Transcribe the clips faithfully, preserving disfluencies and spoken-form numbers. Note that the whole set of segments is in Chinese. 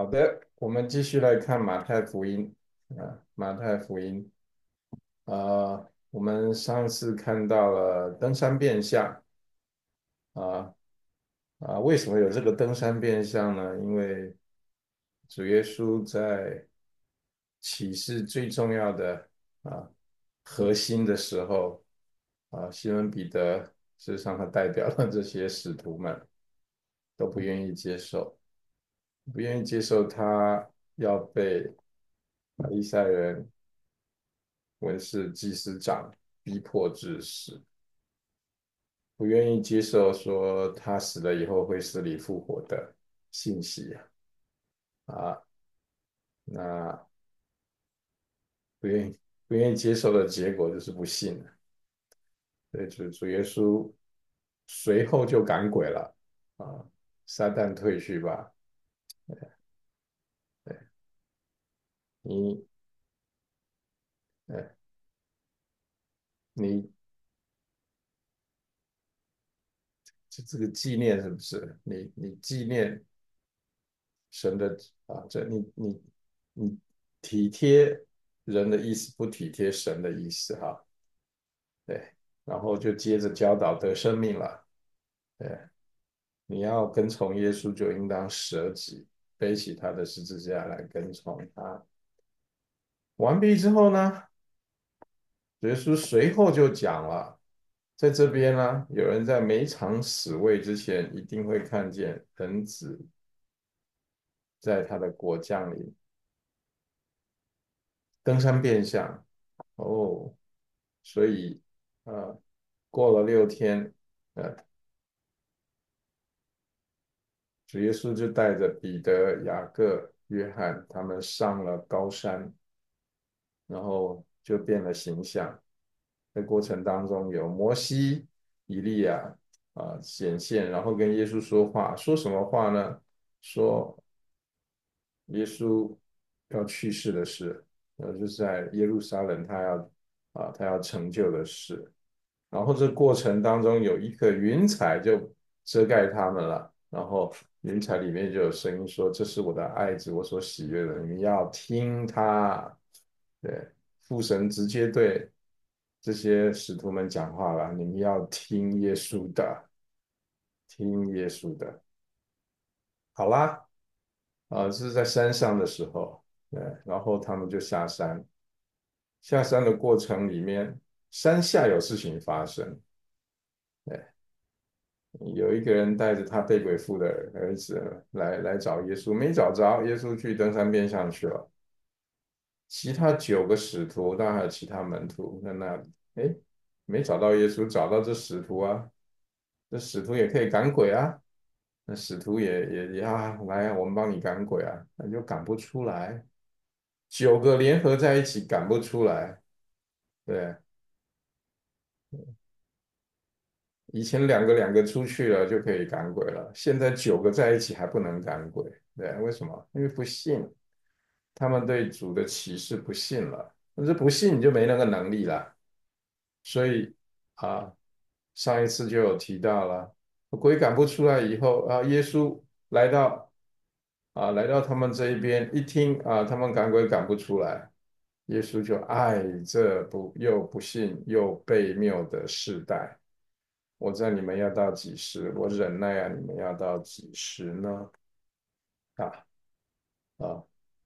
好的，我们继续来看马太福音啊，马太福音啊，我们上次看到了登山变相啊啊，为什么有这个登山变相呢？因为主耶稣在启示最重要的啊核心的时候啊，西门彼得事实上他代表了这些使徒们都不愿意接受，不愿意接受他要被法利赛人文士、祭司长逼迫致死，不愿意接受说他死了以后会死里复活的信息啊，那不愿意不愿意接受的结果就是不信了。所以主主耶稣随后就赶鬼了啊，撒旦退去吧。你呃你这这个纪念是不是？你你纪念神的啊，这你你你体贴人的意思，不体贴神的意思哈。对，然后就接着教导得生命了。对，你要跟从耶稣，就应当舍己，背起他的十字架来跟从他。完毕之后呢，耶稣随后就讲了，在这边呢，有人在每场死位之前，一定会看见人子在他的国降临，登山变相。哦，所以呃，过了六天，呃，主耶稣就带着彼得、雅各、约翰他们上了高山，然后就变了形象。在过程当中有摩西、以利亚啊、呃显现，然后跟耶稣说话，说什么话呢？说耶稣要去世的事，呃，就是在耶路撒冷他要啊、他要成就的事。然后这过程当中有一个云彩就遮盖他们了，然后云彩里面就有声音说：“这是我的爱子，我所喜悦的，你们要听他。”对，父神直接对这些使徒们讲话了：“你们要听耶稣的，听耶稣的。”好啦，啊、这是在山上的时候，对，然后他们就下山，下山的过程里面，山下有事情发生。对，有一个人带着他被鬼附的儿子来来找耶稣，没找着，耶稣去登山变像去了。其他九个使徒，当然还有其他门徒在那里，哎，没找到耶稣，找到这使徒啊，这使徒也可以赶鬼啊，那使徒也也也啊，来啊，我们帮你赶鬼啊，那就赶不出来，九个联合在一起赶不出来，对，以前两个两个出去了就可以赶鬼了，现在九个在一起还不能赶鬼，对，为什么？因为不信，他们对主的启示不信了，但是不信你就没那个能力了。所以啊，上一次就有提到了，鬼赶不出来以后啊，耶稣来到啊，来到他们这一边，一听啊，他们赶鬼赶不出来，耶稣就爱这不又不信又悖谬的世代。我知道你们要到几时，我忍耐啊，你们要到几时呢？啊啊，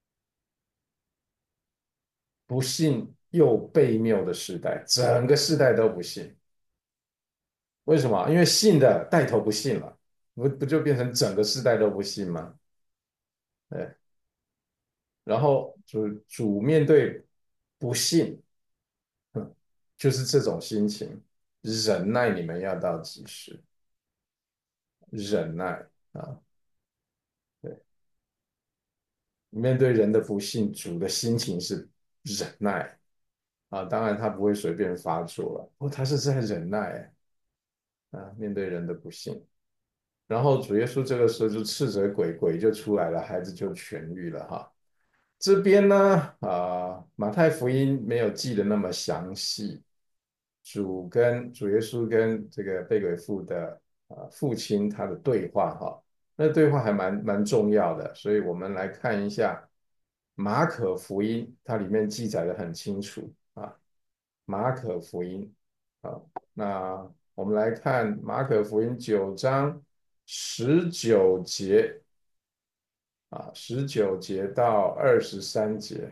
不信又悖谬的世代，整个世代都不信。为什么？因为信的带头不信了，不不就变成整个世代都不信吗？对，然后主主面对不信，嗯，就是这种心情，忍耐你们要到几时？忍耐啊，对，面对人的不信，主的心情是忍耐啊，当然他不会随便发作了，不过他是在忍耐啊，面对人的不信。然后主耶稣这个时候就斥责鬼，鬼就出来了，孩子就痊愈了哈。这边呢，啊、呃马太福音没有记得那么详细，主跟主耶稣跟这个被鬼附的啊、呃父亲他的对话哈。 那对话还蛮蛮重要的，所以我们来看一下马可福音，它里面记载的很清楚啊。马可福音，好，那我们来看马可福音九章十九节啊，十九节到二十三节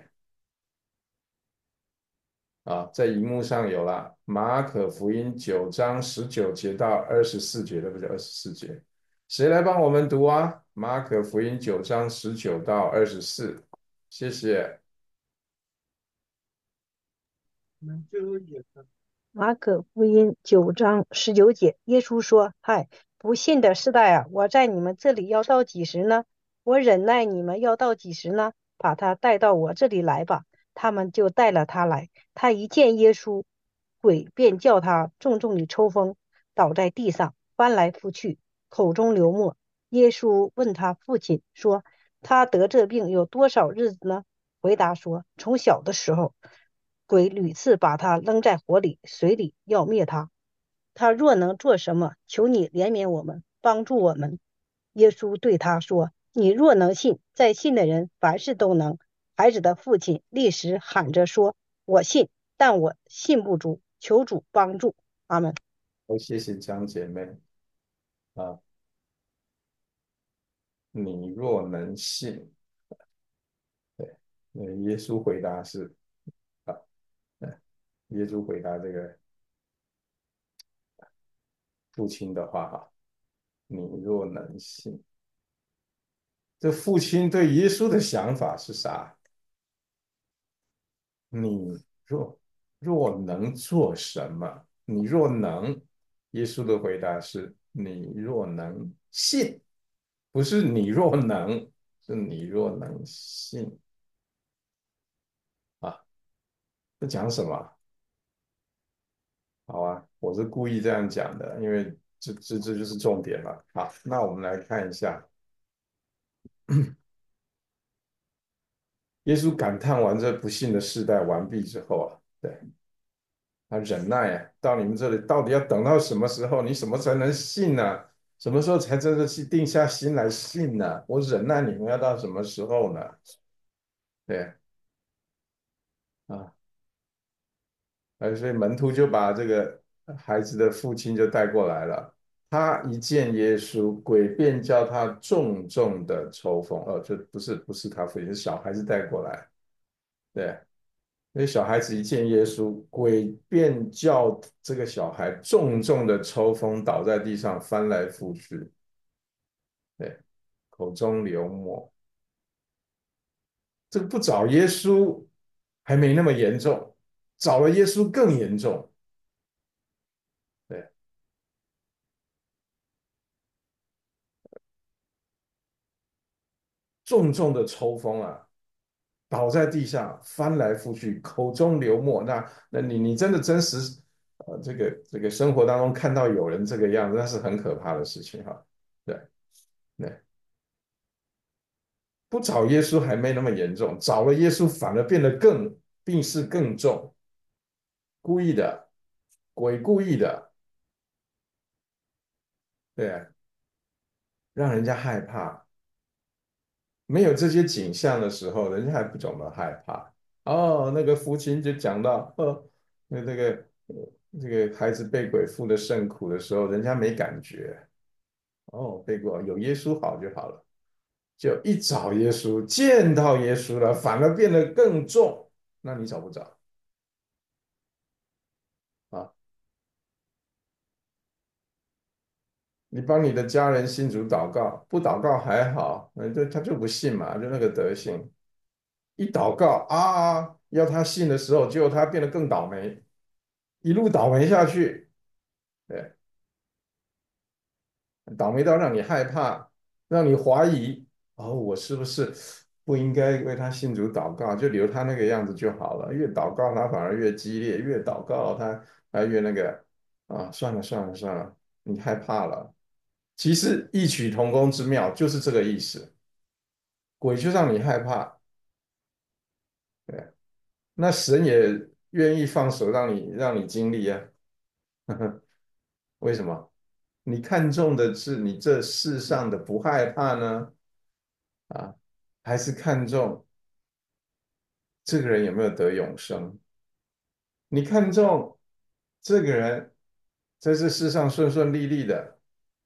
啊，在荧幕上有了。马可福音九章十九节到二十四节，对不对？二十四节，谁来帮我们读啊？马可福音九章十九到二十四，谢谢。 马可福音九章十九节，耶稣说：“嗨，不信的世代啊，我在你们这里要到几时呢？我忍耐你们要到几时呢？把他带到我这里来吧。”他们就带了他来。他一见耶稣，鬼便叫他重重地抽风，倒在地上，翻来覆去，口中流沫。耶稣问他父亲说：“他得这病有多少日子呢？”回答说：“从小的时候。”鬼屡次把他扔在火里、水里，要灭他。他若能做什么，求你怜悯我们，帮助我们。耶稣对他说：“你若能信，在信的人凡事都能。”孩子的父亲立时喊着说：“我信，但我信不足，求主帮助。”阿门。 我谢谢江姐妹啊，你若能信，对，那耶稣回答是啊，耶稣回答这个父亲的话哈，你若能信，这父亲对耶稣的想法是啥？你若若能做什么？你若能，耶稣的回答是：你若能信，不是你若能，是你若能信啊。这讲什么？好啊，我是故意这样讲的，因为这这这就是重点了。好，那我们来看一下，耶稣感叹完这不幸的世代完毕之后啊，对，他忍耐啊，到你们这里到底要等到什么时候？你什么才能信呢？什么时候才真的是定下心来信呢？我忍耐你们要到什么时候呢？对啊，呃，所以门徒就把这个孩子的父亲就带过来了。他一见耶稣，鬼便叫他重重的抽风。哦，就不是不是他父亲，是小孩子带过来。对，因为小孩子一见耶稣，鬼便叫这个小孩重重的抽风，倒在地上翻来覆去。对，口中流沫。这个不找耶稣还没那么严重，找了耶稣更严重。对，重重的抽风啊，倒在地上翻来覆去，口中流沫。那那你你真的真实呃这个这个生活当中看到有人这个样子，那是很可怕的事情哈。对对，不找耶稣还没那么严重，找了耶稣反而变得更病势更重，故意的，鬼故意的。对啊，让人家害怕。没有这些景象的时候，人家还不懂得害怕。哦，那个父亲就讲到，呃，那这个呃这个孩子被鬼附的甚苦的时候，人家没感觉。哦，被过有耶稣好就好了。就一找耶稣，见到耶稣了，反而变得更重。那你找不找啊？你帮你的家人信主祷告，不祷告还好，嗯，就他就不信嘛，就那个德行。一祷告啊，要他信的时候，结果他变得更倒霉，一路倒霉下去，对，倒霉到让你害怕，让你怀疑，哦，我是不是不应该为他信主祷告，就留他那个样子就好了。越祷告他反而越激烈，越祷告他还越那个啊，算了算了算了，你害怕了。其实异曲同工之妙就是这个意思，鬼就让你害怕，对，那神也愿意放手让你让你经历啊，为什么？ 你看重的是你这世上的不害怕呢？啊，还是看重这个人有没有得永生？你看重这个人在这世上顺顺利利的，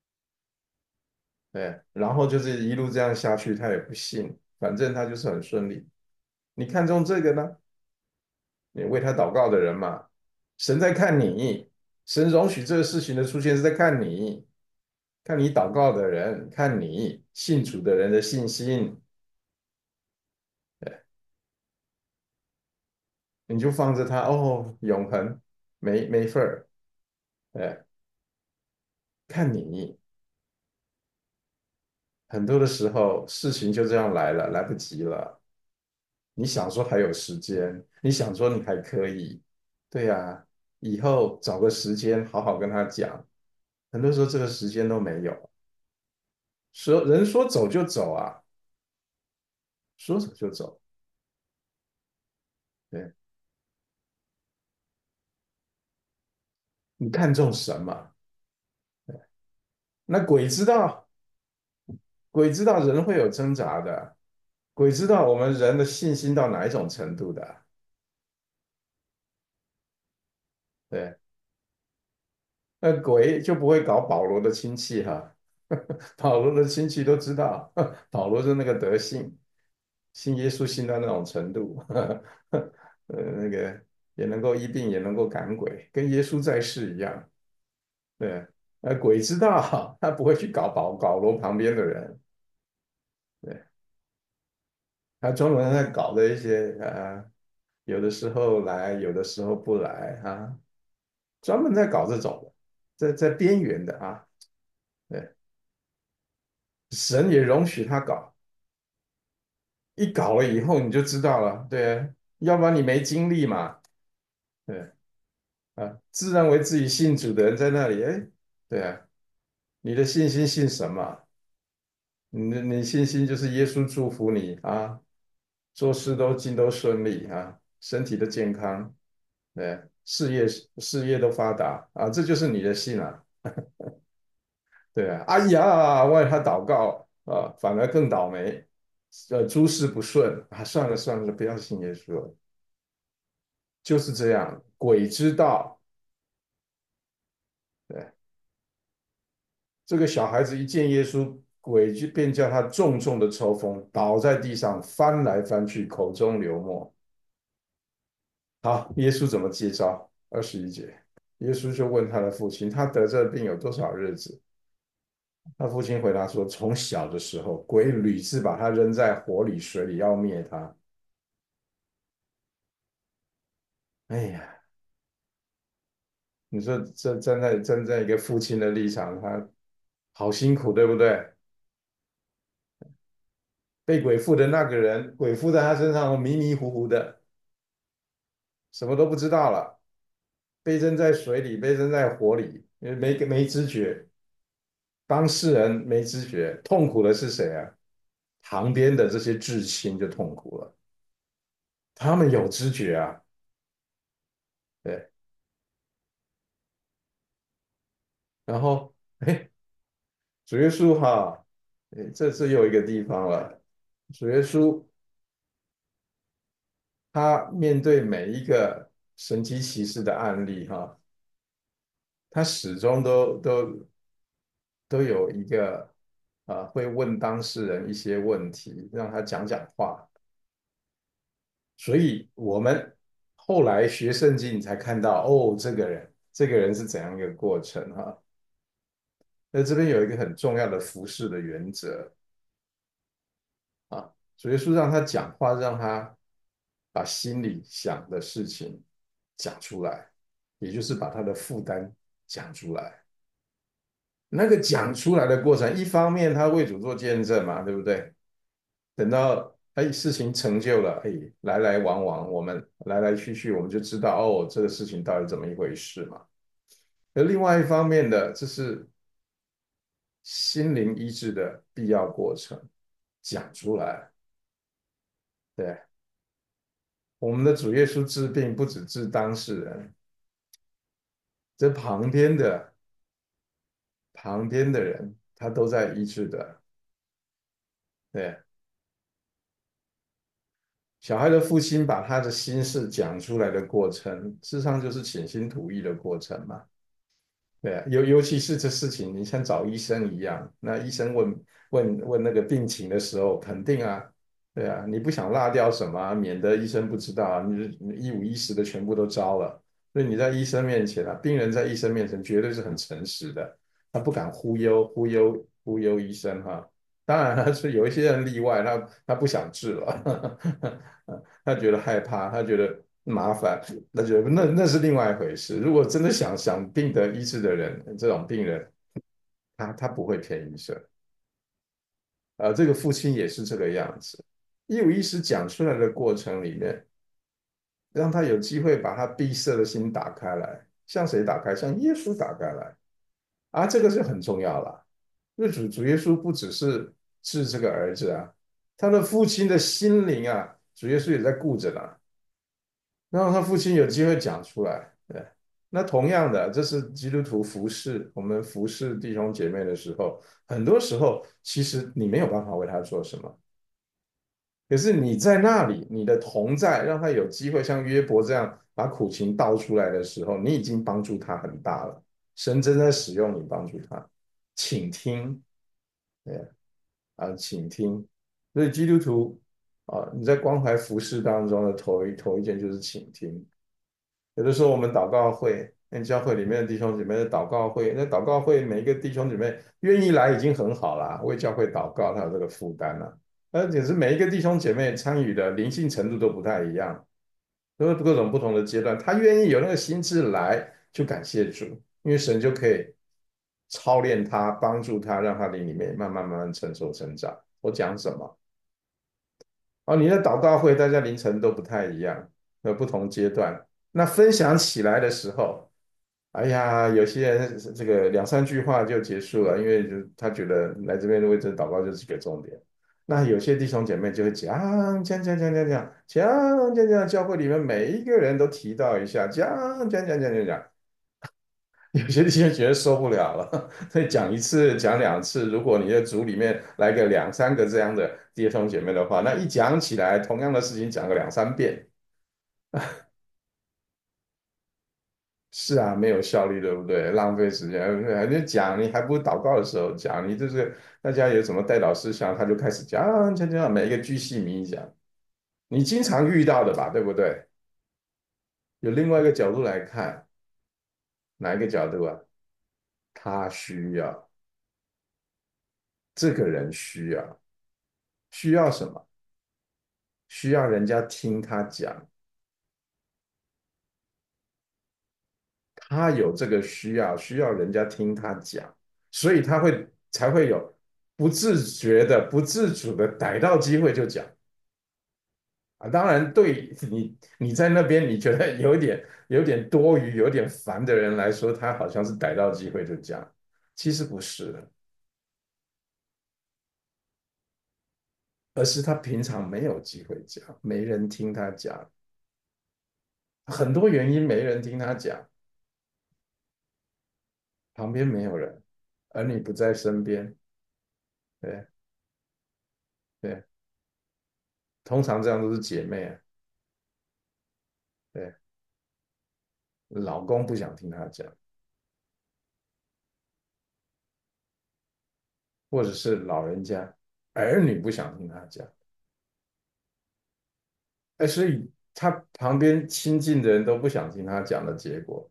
对，然后就是一路这样下去，他也不信，反正他就是很顺利。你看重这个呢？你为他祷告的人嘛，神在看你，神容许这个事情的出现是在看你，看你祷告的人，看你信主的人的信心，你就放着他哦，永恒没没份儿，哎，看你很多的时候事情就这样来了，来不及了。你想说还有时间，你想说你还可以，对呀，以后找个时间好好跟他讲。很多时候这个时间都没有，说人说走就走啊，说走就走。对，你看重什么？那鬼知道，鬼知道人会有挣扎的，鬼知道我们人的信心到哪一种程度的。对，那鬼就不会搞保罗的亲戚哈，保罗的亲戚都知道，保罗是那个德性，信耶稣信到那种程度，呃，那个也能够医病，也能够赶鬼，跟耶稣在世一样。对，那鬼知道，他不会去搞保保罗旁边的人，对，他专门在搞的一些呃，有的时候来，有的时候不来啊，专门在搞这种的，在在边缘的啊，对，神也容许他搞，一搞了以后你就知道了，对啊，要不然你没经历嘛，对啊，自认为自己信主的人在那里，哎，对啊，你的信心信什么？你的你信心就是耶稣祝福你啊，做事都尽都顺利啊，身体的健康，对，事业事业都发达啊，这就是你的信啊，对啊，哎呀，为他祷告啊，反而更倒霉，呃，诸事不顺啊，算了算了，不要信耶稣了，就是这样，鬼知道，对，这个小孩子一见耶稣，鬼就便叫他重重的抽风，倒在地上翻来翻去，口中流沫。好，耶稣怎么接招？二十一节，耶稣就问他的父亲，他得这病有多少日子？他父亲回答说，从小的时候，鬼屡次把他扔在火里、水里，要灭他。哎呀，你说这站在站在一个父亲的立场，他好辛苦，对不对？被鬼附的那个人，鬼附在他身上，迷迷糊糊的，什么都不知道了。被扔在水里，被扔在火里，因为没没知觉，当事人没知觉，痛苦的是谁啊？旁边的这些至亲就痛苦了，他们有知觉啊，对，然后哎，主耶稣哈，哎，这次又一个地方了，主耶稣他面对每一个神迹奇事的案例哈，他始终都都都有一个啊，会问当事人一些问题，让他讲讲话。所以我们后来学圣经，你才看到哦，这个人，这个人是怎样一个过程哈。那这边有一个很重要的服侍的原则啊，主耶稣让他讲话，让他把心里想的事情讲出来，也就是把他的负担讲出来。那个讲出来的过程，一方面他为主做见证嘛，对不对？等到哎事情成就了，哎来来往往，我们来来去去，我们就知道哦这个事情到底怎么一回事嘛。而另外一方面的，这是心灵医治的必要过程，讲出来。对，我们的主耶稣治病不只治当事人，这旁边的旁边的人他都在医治的。对，小孩的父亲把他的心事讲出来的过程，事实上就是倾心吐意的过程嘛。对啊，尤尤其是这事情，你像找医生一样，那医生问问问那个病情的时候，肯定啊，对啊，你不想落掉什么啊免得医生不知道啊，你你一五一十的全部都招了，所以你在医生面前啊，病人在医生面前绝对是很诚实的，他不敢忽悠忽悠忽悠医生哈。当然了，是有一些人例外，他他不想治了，他觉得害怕，他觉得麻烦。那就那那是另外一回事。如果真的想想病得医治的人，这种病人，他他不会骗医生。呃，这个父亲也是这个样子。一五一十讲出来的过程里面，让他有机会把他闭塞的心打开来，向谁打开？向耶稣打开来啊，这个是很重要了。因为主主耶稣不只是治这个儿子啊，他的父亲的心灵啊，主耶稣也在顾着呢。让他父亲有机会讲出来。对，那同样的，这是基督徒服侍我们服侍弟兄姐妹的时候，很多时候其实你没有办法为他做什么，可是你在那里，你的同在让他有机会像约伯这样把苦情道出来的时候，你已经帮助他很大了。神正在使用你帮助他，请听，对啊，请听。所以基督徒啊，你在关怀服侍当中的头一头一件就是倾听。有的时候我们祷告会，那教会里面的弟兄姐妹的祷告会，那祷告会每一个弟兄姐妹愿意来已经很好了，为教会祷告，他有这个负担了。而且是每一个弟兄姐妹参与的灵性程度都不太一样，都是各种不同的阶段，他愿意有那个心智来，就感谢主，因为神就可以操练他，帮助他，让他灵里面慢慢慢慢成熟成长。我讲什么？哦，你的祷告会，大家凌晨都不太一样，有不同阶段。那分享起来的时候，哎呀，有些人这个两三句话就结束了，因为就他觉得来这边为这祷告就是个重点。那有些弟兄姐妹就会讲讲讲讲讲讲讲讲讲，教会里面每一个人都提到一下，讲讲讲讲讲讲。有些弟兄觉得受不了了，所以讲一次讲两次，如果你的组里面来个两三个这样的弟兄姐妹的话，那一讲起来，同样的事情讲个两三遍，是啊，没有效率，对不对？浪费时间，还就讲，你还不如祷告的时候讲，你就是大家有什么带导事项，他就开始讲讲讲，每一个句细迷讲，你经常遇到的吧，对不对？有另外一个角度来看，哪一个角度啊？他需要，这个人需要，需要什么？需要人家听他讲，他有这个需要，需要人家听他讲，所以他会才会有不自觉的、不自主的逮到机会就讲啊。当然，对你你在那边你觉得有点有点多余、有点烦的人来说，他好像是逮到机会就讲，其实不是的，而是他平常没有机会讲，没人听他讲，很多原因没人听他讲，旁边没有人，而你不在身边，对对。通常这样都是姐妹啊，对，老公不想听她讲，或者是老人家儿女不想听她讲，哎，所以他旁边亲近的人都不想听他讲的结果，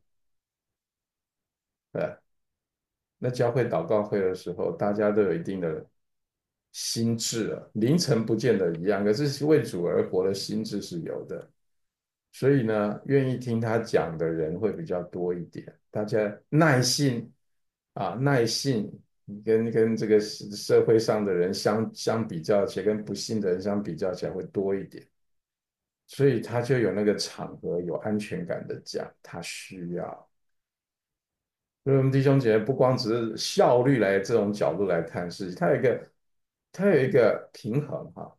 对，那教会祷告会的时候，大家都有一定的心智啊，凌晨不见得一样，可是为主而活的心智是有的。所以呢，愿意听他讲的人会比较多一点，大家耐性啊，耐性跟跟这个社会上的人相相比较起来，跟不信的人相比较起来会多一点，所以他就有那个场合有安全感的讲，他需要。所以我们弟兄姐妹不光只是效率来这种角度来看事情，它有一个它有一个平衡哈，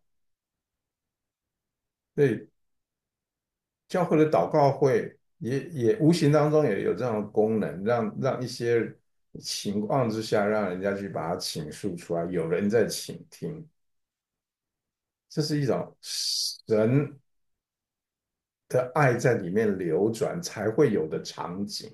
对教会的祷告会也也无形当中也有这样的功能，让让一些情况之下，让人家去把它倾诉出来，有人在倾听，这是一种神的爱在里面流转才会有的场景。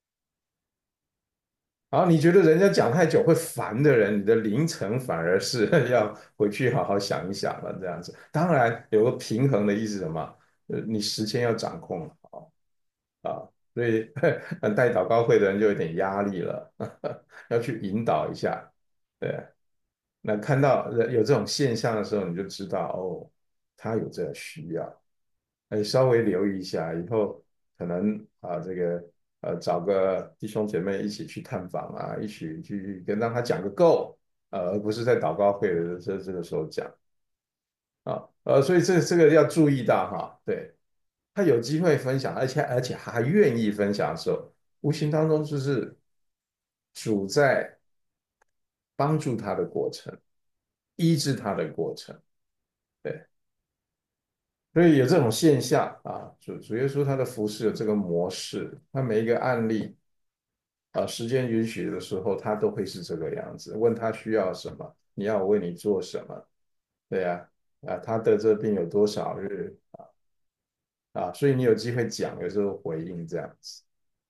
然后你觉得人家讲太久会烦的人，你的凌晨反而是要回去好好想一想了，这样子。当然有个平衡的意思是什么？呃，你时间要掌控好啊，所以带祷告会的人就有点压力了，要去引导一下。对，那看到有这种现象的时候，你就知道哦，他有这个需要。哎，稍微留意一下，以后可能啊，这个呃，找个弟兄姐妹一起去探访啊，一起去跟让他讲个够，呃，而不是在祷告会的这这个时候讲啊，呃，所以这这个要注意到哈，对，他有机会分享，而且而且还愿意分享的时候，无形当中就是主在帮助他的过程，医治他的过程，对。所以有这种现象啊，主主耶稣他的服饰有这个模式，他每一个案例啊，时间允许的时候，他都会是这个样子。问他需要什么，你要我为你做什么？对呀，啊，他得这病有多少日啊？所以你有机会讲，有时候回应这样子。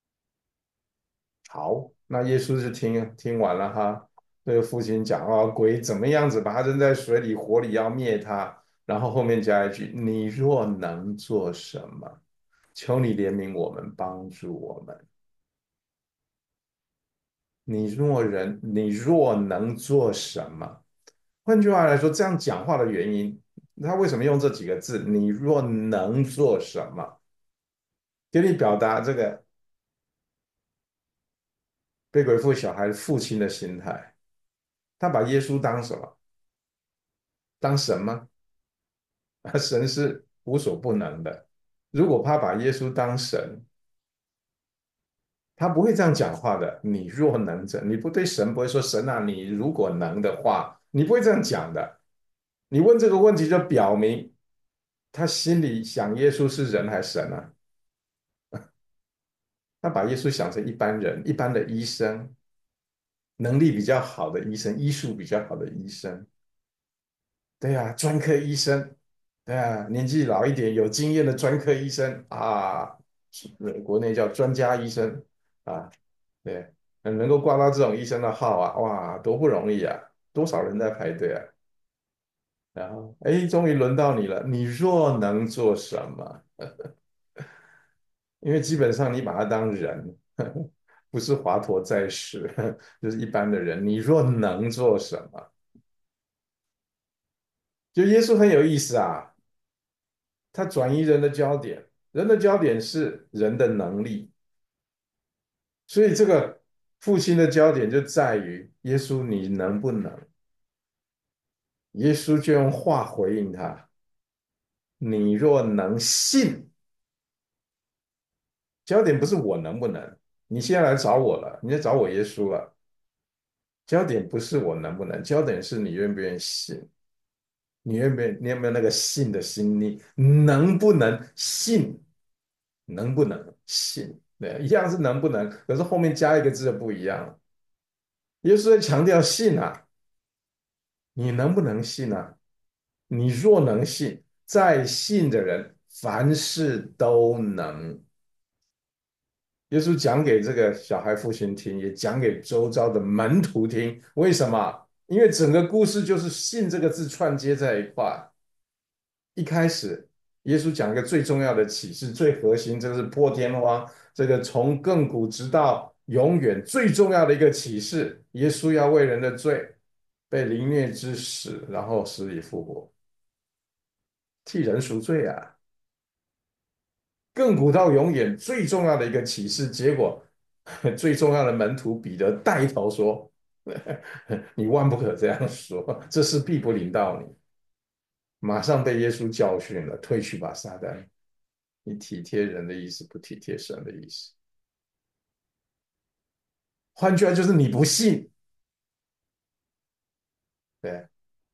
好，那耶稣就听听完了哈，这个父亲讲啊，鬼怎么样子把他扔在水里，火里要灭他，然后后面加一句：你若能做什么？求你怜悯我们，帮助我们。你若人，你若能做什么？换句话来说，这样讲话的原因，他为什么用这几个字？你若能做什么，给你表达这个被鬼附小孩父亲的心态。他把耶稣当什么？当神吗？神是无所不能的。如果他把耶稣当神，他不会这样讲话的。你若能者，你不对神不会说神啊，你如果能的话，你不会这样讲的。你问这个问题，就表明他心里想耶稣是人还是神啊？他把耶稣想成一般人，一般的医生，能力比较好的医生，医术比较好的医生。对呀、啊专科医生，对呀、啊年纪老一点有经验的专科医生啊，国内叫专家医生啊，对，能够挂到这种医生的号啊，哇，多不容易啊，多少人在排队啊。然后，哎，终于轮到你了，你若能做什么？因为基本上你把他当人，不是华佗在世，就是一般的人。你若能做什么？就耶稣很有意思啊，他转移人的焦点，人的焦点是人的能力，所以这个父亲的焦点就在于耶稣你能不能？耶稣就用话回应他：你若能信，焦点不是我能不能，你现在来找我了，你在找我耶稣了，焦点不是我能不能，焦点是你愿不愿意信。你愿不愿意你有没有那个信的心？你能不能信？能不能信？对，一样是能不能，可是后面加一个字就不一样了。耶稣在强调信啊，你能不能信啊？你若能信，在信的人凡事都能。耶稣讲给这个小孩父亲听，也讲给周遭的门徒听。为什么？因为整个故事就是"信"这个字串接在一块。一开始，耶稣讲一个最重要的启示，最核心，这个是破天荒，这个从亘古直到永远最重要的一个启示：耶稣要为人的罪被凌虐之死，然后死里复活，替人赎罪啊！亘古到永远最重要的一个启示，结果最重要的门徒彼得带头说：“你万不可这样说，这事必不临到你。”马上被耶稣教训了，退去吧，撒旦！你体贴人的意思，不体贴神的意思。换句话就是你不信，对，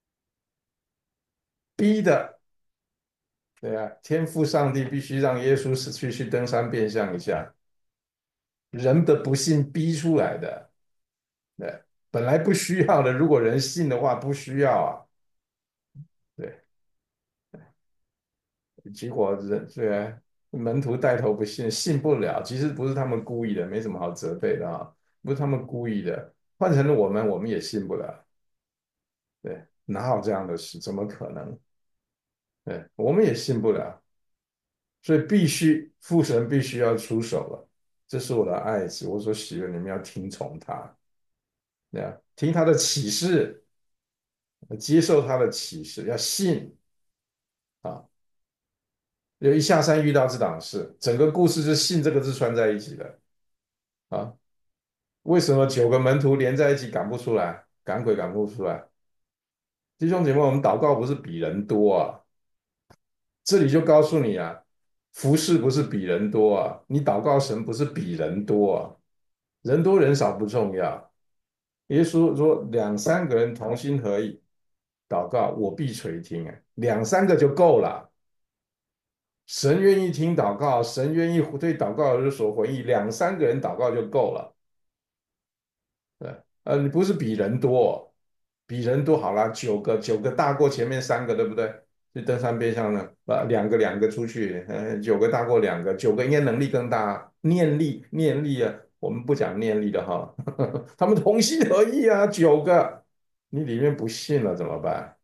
逼的，对啊，天父上帝必须让耶稣是去去登山变相一下，人的不信逼出来的。 对，本来不需要的，如果人信的话，不需要啊。对，结果人对啊门徒带头不信，信不了。其实不是他们故意的，没什么好责备的啊，不是他们故意的。换成了我们，我们也信不了。对，哪有这样的事？怎么可能？对，我们也信不了，所以必须父神必须要出手了。这是我的爱子，我所喜悦，你们要听从他，对啊，听他的启示，接受他的启示，要信啊。有一下山遇到这档事，整个故事是信这个字串在一起的啊。为什么九个门徒连在一起赶不出来，赶鬼赶不出来？弟兄姐妹，我们祷告不是比人多啊，这里就告诉你啊，服侍不是比人多啊，你祷告神不是比人多啊，人多人少不重要。耶稣说两三个人同心合意祷告，我必垂听。哎，两三个就够了。神愿意听祷告，神愿意对祷告有所回应，两三个人祷告就够了。对，呃，你不是比人多，比人多好啦，九个九个大过前面三个，对不对？就登山变相呢，呃，两个两个出去，呃，九个大过两个，九个应该能力更大，念力念力啊，我们不讲念力的哈，他们同心合意啊，九个，你里面不信了怎么办？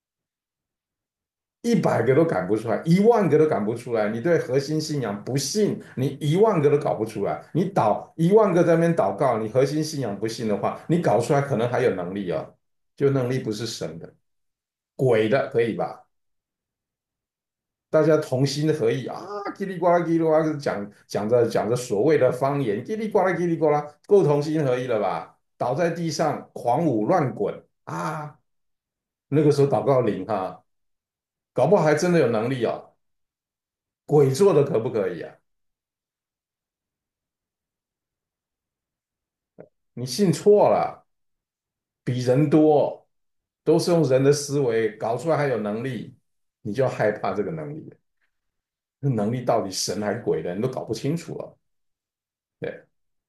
一百个都赶不出来，一万个都赶不出来。你对核心信仰不信，你一万个都搞不出来。你祷一万个在那边祷告，你核心信仰不信的话，你搞出来可能还有能力哦，就能力不是神的，鬼的可以吧？大家同心合意啊，叽里呱啦叽里呱啦讲讲着讲着所谓的方言，叽里呱啦叽里呱啦，够同心合意了吧？倒在地上狂舞乱滚啊，那个时候祷告灵哈，搞不好还真的有能力哦。鬼做的可不可以啊？你信错了，比人多，都是用人的思维搞出来，还有能力，你就害怕这个能力了。那能力到底神还鬼的，你都搞不清楚了。对，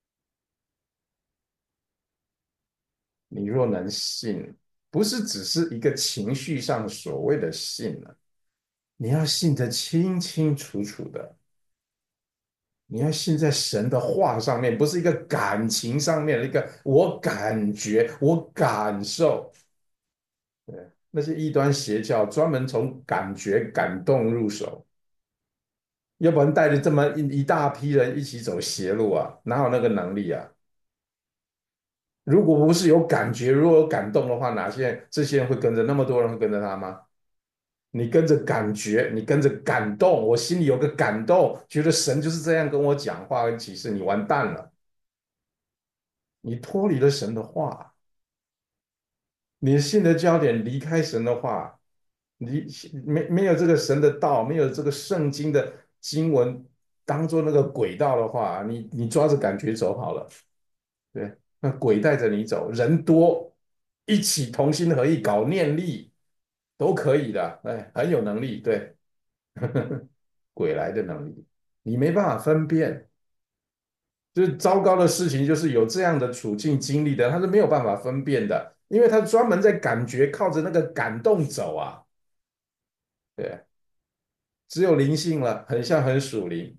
你若能信，不是只是一个情绪上所谓的信了，你要信得清清楚楚的，你要信在神的话上面，不是一个感情上面的一个我感觉、我感受。对，那些异端邪教专门从感觉、感动入手，要不然带着这么一一大批人一起走邪路啊，哪有那个能力啊？如果不是有感觉，如果有感动的话，哪些这些人会跟着那么多人会跟着他吗？你跟着感觉，你跟着感动，我心里有个感动，觉得神就是这样跟我讲话跟启示，你完蛋了，你脱离了神的话，你的信的焦点离开神的话，你没没有这个神的道，没有这个圣经的经文当做那个轨道的话，你你抓着感觉走好了，对，那鬼带着你走，人多一起同心合意搞念力都可以的，哎，很有能力，对，鬼来的能力，你没办法分辨，就是糟糕的事情，就是有这样的处境经历的，他是没有办法分辨的，因为他专门在感觉靠着那个感动走啊，对，只有灵性了，很像很属灵。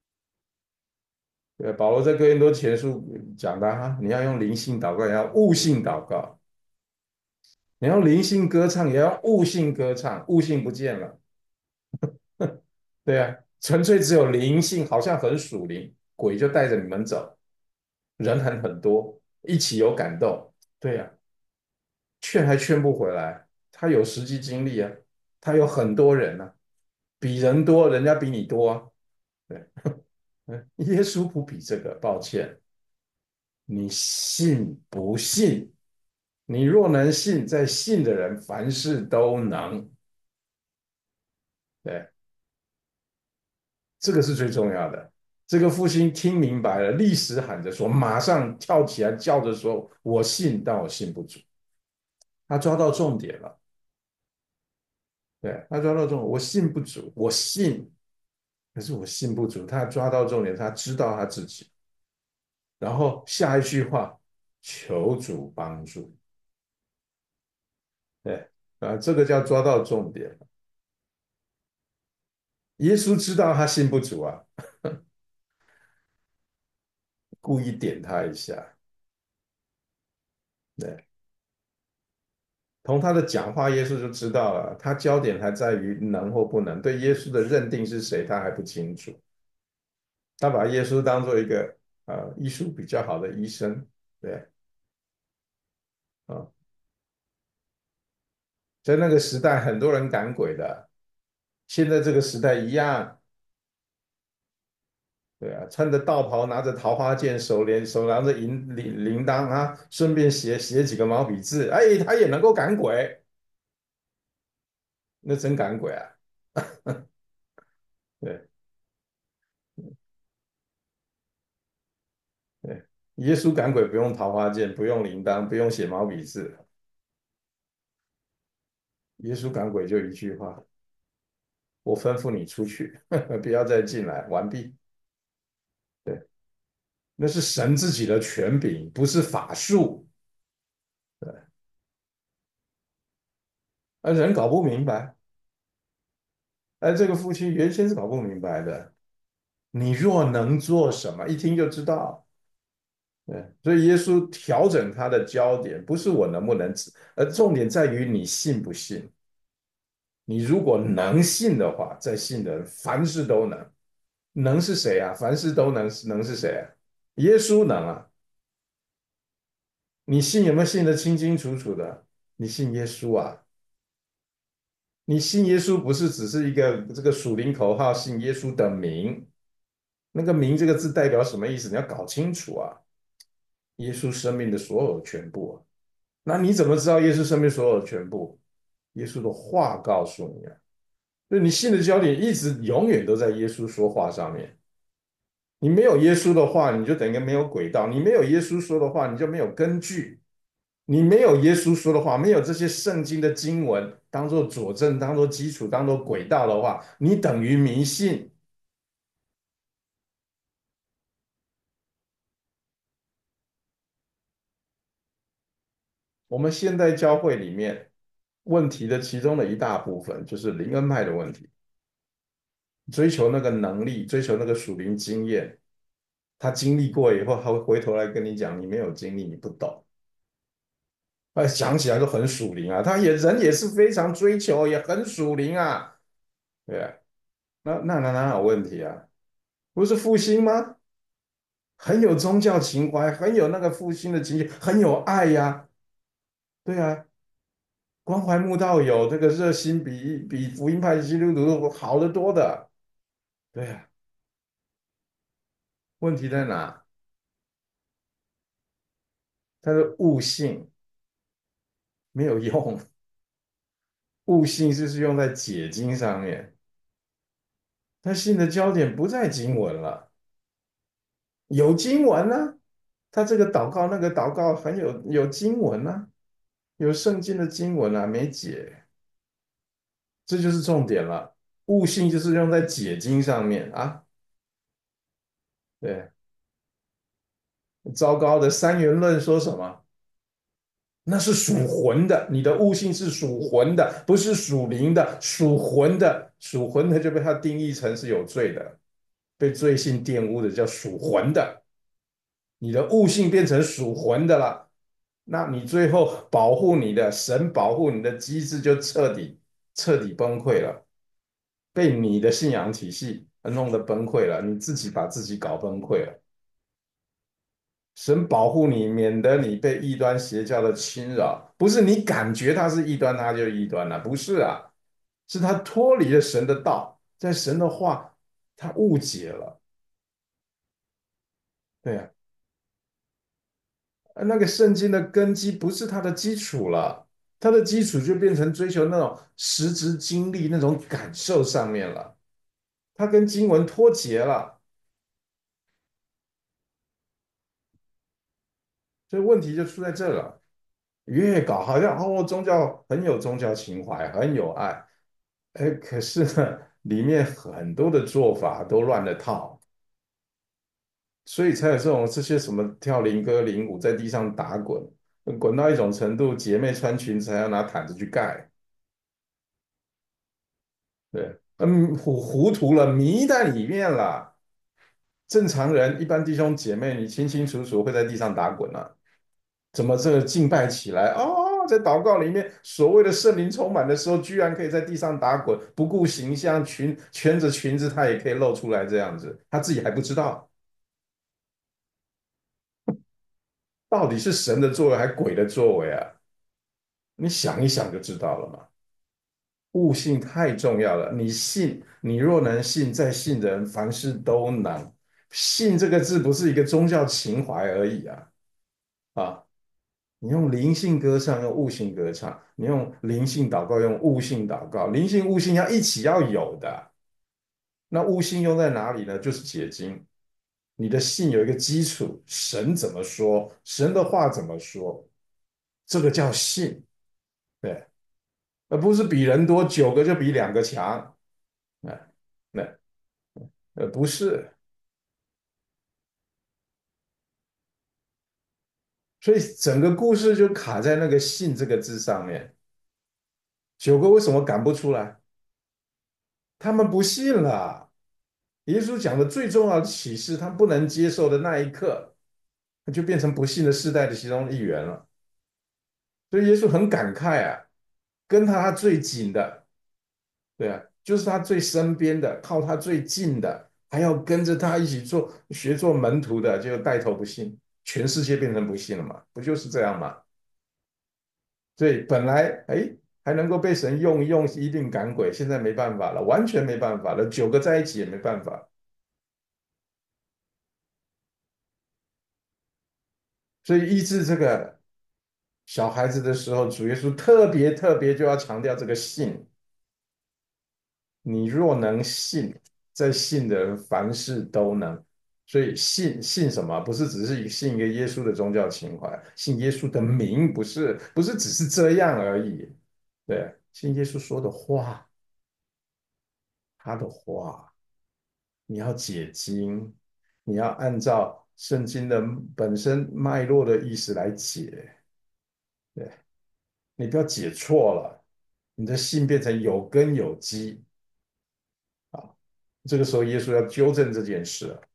对，保罗在哥林多前书讲的哈，你要用灵性祷告，也要悟性祷告。你要灵性歌唱，也要悟性歌唱，悟性不见了。对啊，纯粹只有灵性，好像很属灵，鬼就带着你们走，人很很多，一起有感动。对啊，劝还劝不回来，他有实际经历啊，他有很多人啊，比人多，人家比你多啊。对，嗯耶稣不比这个，抱歉，你信不信？你若能信，在信的人凡事都能。对，这个是最重要的。这个父亲听明白了，立时喊着说，马上跳起来叫着说：“我信，但我信不足。”他抓到重点了，对，他抓到重点，我信不足，我信，可是我信不足。他抓到重点，他知道他自己。然后下一句话求主帮助。对啊，这个叫抓到重点。耶稣知道他信不足啊，故意点他一下。对，从他的讲话，耶稣就知道了，他焦点还在于能或不能。对耶稣的认定是谁，他还不清楚。他把耶稣当做一个呃医术比较好的医生。对啊，在那个时代，很多人赶鬼的，现在这个时代一样。对啊，穿着道袍，拿着桃花剑，手连手拿着银铃铃铛啊，顺便写写几个毛笔字，哎，他也能够赶鬼，那真赶鬼啊！对对，耶稣赶鬼不用桃花剑，不用铃铛，不用写毛笔字，耶稣赶鬼就一句话：我吩咐你出去，不要再进来。完毕。对，那是神自己的权柄，不是法术。对，而人搞不明白，哎，这个夫妻原先是搞不明白的。你若能做什么，一听就知道。对，所以耶稣调整他的焦点，不是我能不能治，而重点在于你信不信。你如果能信的话，在信的人凡事都能。能是谁啊？凡事都能，能是谁啊？耶稣能啊！你信有没有信得清清楚楚的？你信耶稣啊？你信耶稣不是只是一个这个属灵口号，信耶稣的名。那个“名”这个字代表什么意思？你要搞清楚啊！耶稣生命的所有全部啊。那你怎么知道耶稣生命所有的全部？耶稣的话告诉你啊，就你信的焦点一直永远都在耶稣说话上面。你没有耶稣的话，你就等于没有轨道；你没有耶稣说的话，你就没有根据；你没有耶稣说的话，没有这些圣经的经文当做佐证、当做基础、当做轨道的话，你等于迷信。我们现代教会里面问题的其中的一大部分就是灵恩派的问题，追求那个能力，追求那个属灵经验。他经历过以后，他会回头来跟你讲，你没有经历，你不懂。哎，想起来都很属灵啊，他也人也是非常追求，也很属灵啊。对啊，那那那哪有问题啊？不是复兴吗？很有宗教情怀，很有那个复兴的情绪，很有爱呀。对啊，关怀慕道友这个热心比比福音派基督徒好得多的。对啊，问题在哪？他的悟性没有用，悟性就是用在解经上面。他信的焦点不在经文了，有经文呢、他这个祷告那个祷告很有有经文啊，有圣经的经文啊，没解，这就是重点了。悟性就是用在解经上面啊。对，糟糕的三元论说什么？那是属魂的，你的悟性是属魂的，不是属灵的，属魂的，属魂的就被他定义成是有罪的，被罪性玷污的叫属魂的。你的悟性变成属魂的了，那你最后保护你的神保护你的机制就彻底彻底崩溃了，被你的信仰体系弄得崩溃了，你自己把自己搞崩溃了。神保护你，免得你被异端邪教的侵扰。不是你感觉他是异端，他就异端了，不是啊，是他脱离了神的道，在神的话他误解了。对啊，那个圣经的根基不是它的基础了，它的基础就变成追求那种实质经历、那种感受上面了，它跟经文脱节了，所以问题就出在这了。越搞好像哦，宗教很有宗教情怀，很有爱，哎，可是呢，里面很多的做法都乱了套。 所以才有这种这些什么跳灵歌灵舞，在地上打滚，滚到一种程度，姐妹穿裙子还要拿毯子去盖，对，嗯，糊糊涂了，迷在里面了。正常人，一般弟兄姐妹，你清清楚楚会在地上打滚啊。怎么这个敬拜起来哦，在祷告里面，所谓的圣灵充满的时候，居然可以在地上打滚，不顾形象，裙圈着裙子，他也可以露出来这样子，他自己还不知道到底是神的作为还鬼的作为啊？你想一想就知道了嘛。悟性太重要了，你信，你若能信，在信的人凡事都能。信这个字不是一个宗教情怀而已啊啊！你用灵性歌唱，用悟性歌唱；你用灵性祷告，用悟性祷告。灵性、悟性要一起要有的。那悟性用在哪里呢？就是解经。你的信有一个基础，神怎么说，神的话怎么说，这个叫信，对，而不是比人多，九个就比两个强。哎，那呃不是，所以整个故事就卡在那个"信"这个字上面。九个为什么赶不出来？他们不信了。耶稣讲的最重要的启示，他不能接受的那一刻，他就变成不幸的世代的其中一员了。所以耶稣很感慨啊，跟他最紧的，对啊，就是他最身边的，靠他最近的，还要跟着他一起做学做门徒的，就带头不信，全世界变成不信了嘛？不就是这样吗？所以本来哎还能够被神用一用，一定赶鬼，现在没办法了，完全没办法了，九个在一起也没办法。所以医治这个小孩子的时候，主耶稣特别特别就要强调这个信。你若能信，在信的人凡事都能。所以信信什么？不是只是信一个耶稣的宗教情怀，信耶稣的名，不是不是只是这样而已。对，信耶稣说的话，他的话，你要解经，你要按照圣经的本身脉络的意思来解。对，你不要解错了，你的信变成有根有基啊。这个时候，耶稣要纠正这件事了。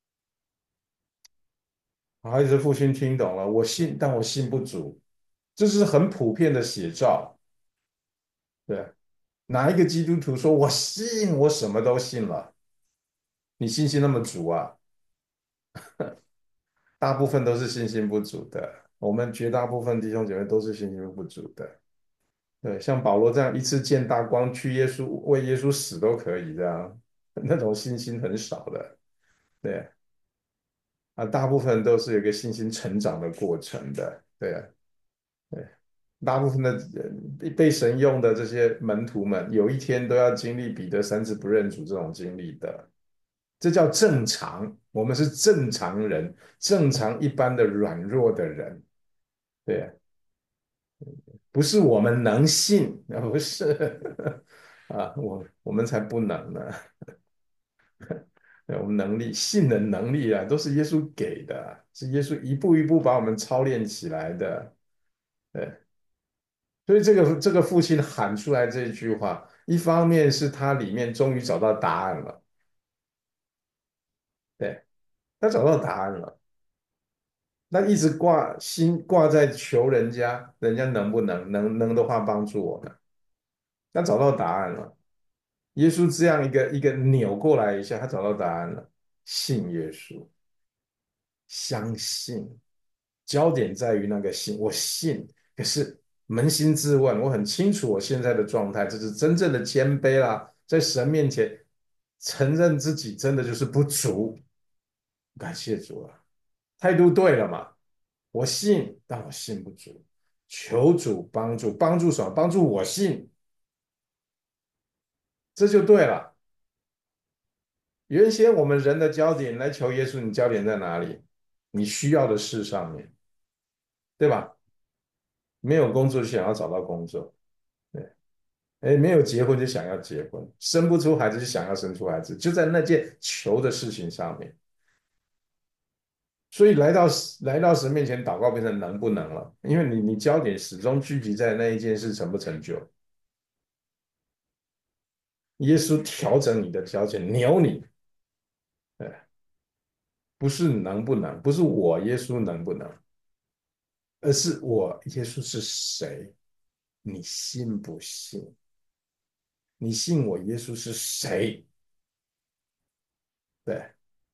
孩子的父亲听懂了，我信，但我信不足，这是很普遍的写照。对，哪一个基督徒说我信，我什么都信了？你信心那么足啊？大部分都是信心不足的。我们绝大部分弟兄姐妹都是信心不足的。对，像保罗这样一次见大光，去耶稣为耶稣死都可以这样，那种信心很少的。对啊，大部分都是有一个信心成长的过程的。对啊，对，大部分的呃被神用的这些门徒们，有一天都要经历彼得三次不认主这种经历的，这叫正常。我们是正常人，正常一般的软弱的人。对啊，不是我们能信，不是啊，我我们才不能呢。对我们能力、信的能力啊，都是耶稣给的，是耶稣一步一步把我们操练起来的。对，所以这个这个父亲喊出来这句话，一方面是他里面终于找到答案了，对，他找到答案了，那一直挂心挂在求人家，人家能不能能能的话帮助我们，他找到答案了。耶稣这样一个一个扭过来一下，他找到答案了，信耶稣，相信。焦点在于那个信，我信，可是扪心自问，我很清楚我现在的状态，这是真正的谦卑啦，在神面前承认自己真的就是不足，感谢主啊，态度对了嘛，我信，但我信不足，求主帮助，帮助什么？帮助我信，这就对了。原先我们人的焦点来求耶稣，你焦点在哪里？你需要的事上面，对吧？没有工作就想要找到工作，对。哎，没有结婚就想要结婚，生不出孩子就想要生出孩子，就在那件求的事情上面。 所以来到来到神面前祷告变成能不能了，因为你你焦点始终聚集在那一件事成不成就。耶稣调整你的焦点，扭你，哎，不是能不能，不是我耶稣能不能，而是我耶稣是谁？你信不信？你信我耶稣是谁？对，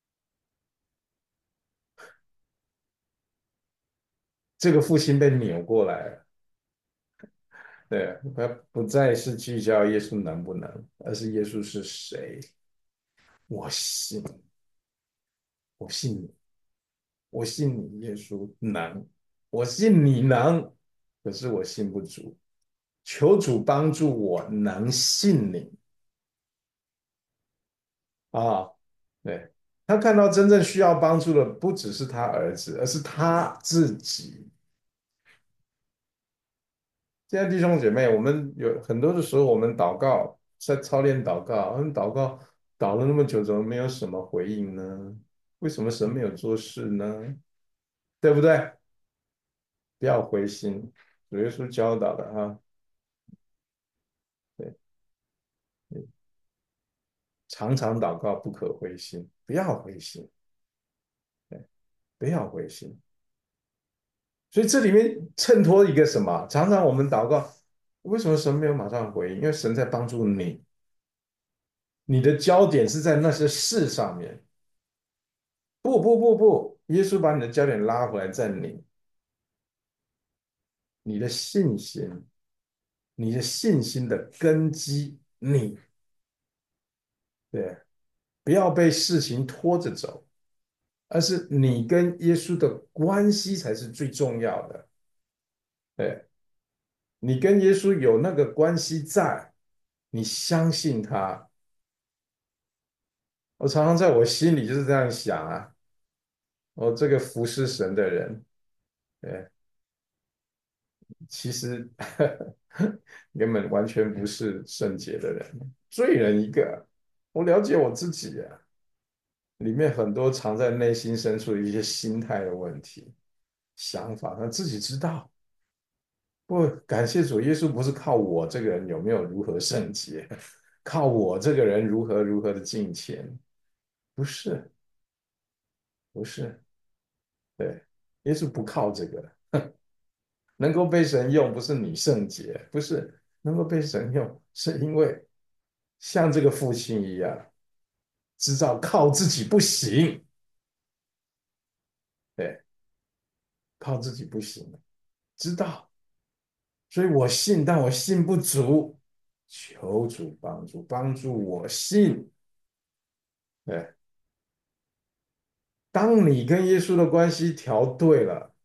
这个复兴被扭过来了。对，不不再是聚焦耶稣能不能，而是耶稣是谁？我信，我信你，我信你，耶稣能，我信你能，可是我信不足，求主帮助我能信你啊！对，他看到真正需要帮助的不只是他儿子，而是他自己。现在弟兄姐妹，我们有很多的时候，我们祷告，在操练祷告，我们祷告祷了那么久，怎么没有什么回应呢？为什么神没有做事呢？对不对？不要灰心，主耶稣教导的哈，对，常常祷告，不可灰心，不要灰心，对，不要灰心。所以这里面衬托一个什么？常常我们祷告，为什么神没有马上回应？因为神在帮助你，你的焦点是在那些事上面。不不不不，耶稣把你的焦点拉回来，在你你的信心，你的信心的根基，你对，不要被事情拖着走，而是你跟耶稣的关系才是最重要的。对，你跟耶稣有那个关系在，你相信他。我常常在我心里就是这样想啊，我这个服侍神的人，对，其实根本完全不是圣洁的人，罪人一个。我了解我自己啊，里面很多藏在内心深处的一些心态的问题、想法，他自己知道。不，感谢主，耶稣不是靠我这个人有没有如何圣洁，靠我这个人如何如何的敬虔，不是，不是，对，耶稣不靠这个，能够被神用，不是你圣洁，不是能够被神用，是因为像这个父亲一样，知道靠自己不行，对，靠自己不行，知道，所以我信，但我信不足，求主帮助，帮助我信。对，当你跟耶稣的关系调对了，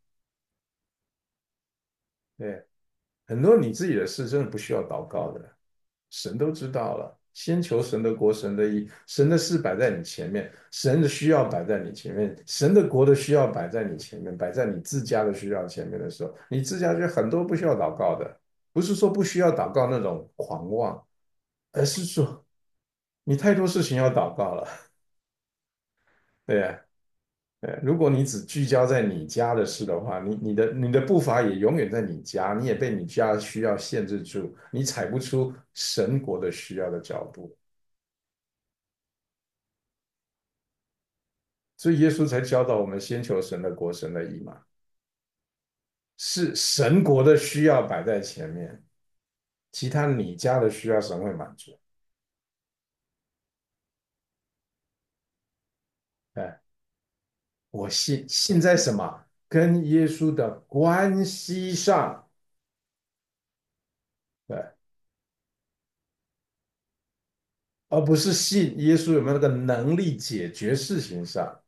对，很多你自己的事真的不需要祷告的，神都知道了。先求神的国、神的义，神的事摆在你前面，神的需要摆在你前面，神的国的需要摆在你前面，摆在你自家的需要前面的时候，你自家就很多不需要祷告的，不是说不需要祷告那种狂妄，而是说你太多事情要祷告了，对呀。呃，如果你只聚焦在你家的事的话，你你的你的步伐也永远在你家，你也被你家的需要限制住，你踩不出神国的需要的脚步。所以耶稣才教导我们先求神的国、神的义嘛，是神国的需要摆在前面，其他你家的需要神会满足。哎，我信信在什么？跟耶稣的关系上，对，而不是信耶稣有没有那个能力解决事情上。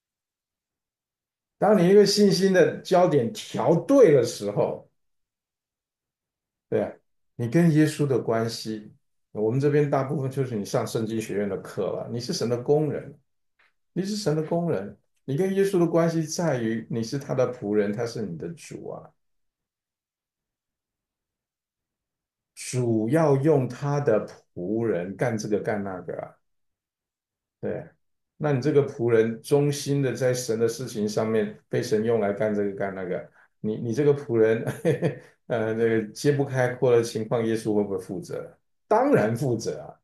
当你一个信心的焦点调对的时候，对啊，你跟耶稣的关系，我们这边大部分就是你上圣经学院的课了。你是神的工人，你是神的工人，你跟耶稣的关系在于你是他的仆人，他是你的主啊。主要用他的仆人干这个干那个啊，对， 那你这个仆人忠心的在神的事情上面被神用来干这个干那个，你你这个仆人，呃，这个揭不开阔的情况，耶稣会不会负责？当然负责啊！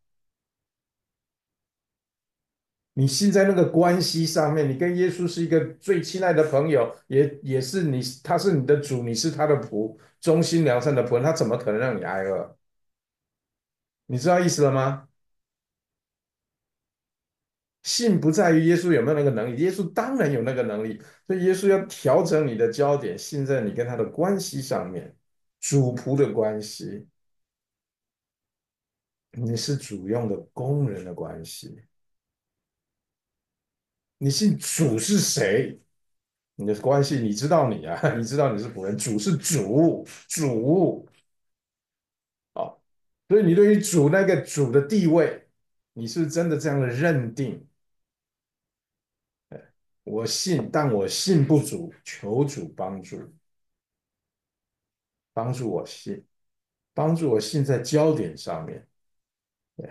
你信在那个关系上面，你跟耶稣是一个最亲爱的朋友，也也是你，他是你的主，你是他的仆，忠心良善的仆人，他怎么可能让你挨饿？你知道意思了吗？信不在于耶稣有没有那个能力，耶稣当然有那个能力，所以耶稣要调整你的焦点，信在你跟他的关系上面，主仆的关系，你是主用的工人的关系，你信主是谁？你的关系，你知道你啊，你知道你是仆人，主是主，主啊，所以你对于主那个主的地位，你是不是真的这样的认定？我信，但我信不足，求主帮助，帮助我信。帮助我信在焦点上面。对，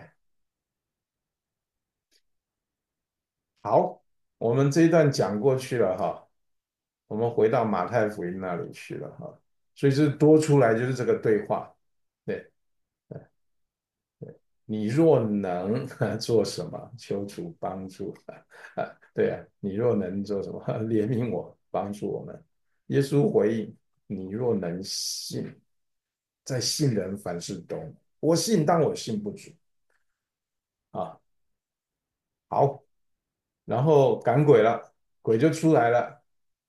好，我们这一段讲过去了哈，我们回到马太福音那里去了哈，所以这多出来就是这个对话。对，你若能做什么，求主帮助啊，对啊，你若能做什么，怜悯我，帮助我们。耶稣回应：你若能信，在信人凡事都我信，但我信不足啊。好，然后赶鬼了，鬼就出来了。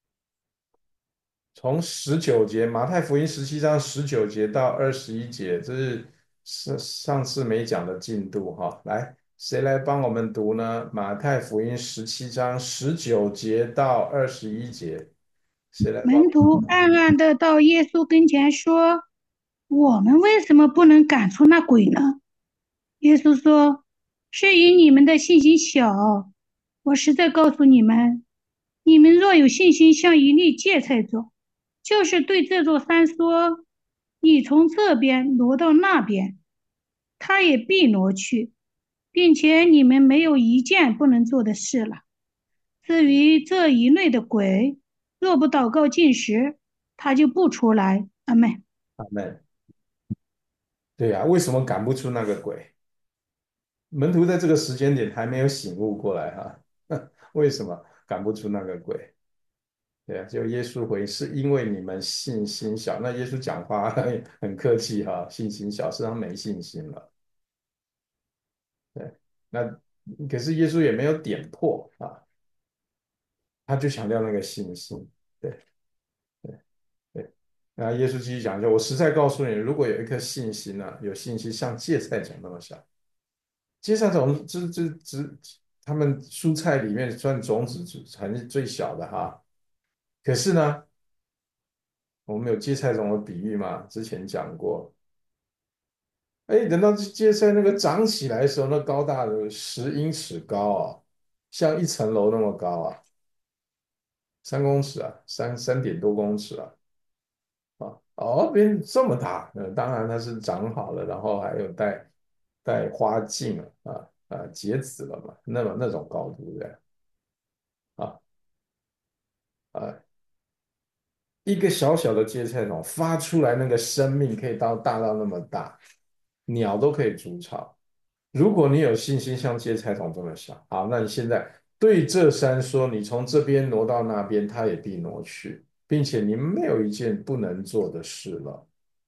从十九节，马太福音十七章十九节到二十一节，这是上上次没讲的进度哈。来，谁来帮我们读呢？马太福音十七章十九节到二十一节，谁来帮？ 门徒暗暗地到耶稣跟前说：“我们为什么不能赶出那鬼呢？”耶稣说：“是因你们的信心小。我实在告诉你们，你们若有信心像一粒芥菜种，就是对这座山说：你从这边挪到那边，它也必挪去，并且你们没有一件不能做的事了。至于这一类的鬼，若不祷告禁食，他就不出来。”阿门。 阿门。对呀、啊，为什么赶不出那个鬼？门徒在这个时间点还没有醒悟过来哈，为什么赶不出那个鬼？对啊，就耶稣回是因为你们信心小。那耶稣讲话很客气哈，信心小，是他没信心了。对，那可是耶稣也没有点破啊，他就强调那个信心。对对对，那耶稣继续讲说：“我实在告诉你，如果有一颗信心呢、有信心像芥菜种那么小，芥菜种这这这，他们蔬菜里面算种子还是最小的哈。可是呢，我们有芥菜种的比喻嘛，之前讲过。哎，等到芥菜那个长起来的时候，那高大的十英尺高啊，像一层楼那么高啊。”三公尺啊，三三点多公尺啊，啊，哦，变这么大，呃，当然它是长好了，然后还有带带花茎了啊啊，结籽了嘛，那么那种高度的啊啊，一个小小的芥菜种发出来那个生命可以到大到那么大，鸟都可以筑巢。如果你有信心像芥菜种这么小，好，那你现在对这山说，你从这边挪到那边，它也必挪去，并且你没有一件不能做的事了。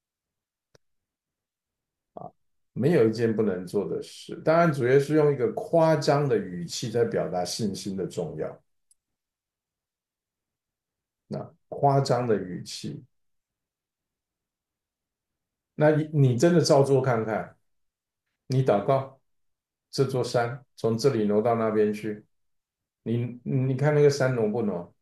没有一件不能做的事。当然，主要是用一个夸张的语气在表达信心的重要。那夸张的语气，那你你真的照做看看。你祷告，这座山从这里挪到那边去，你你看那个山挪不挪？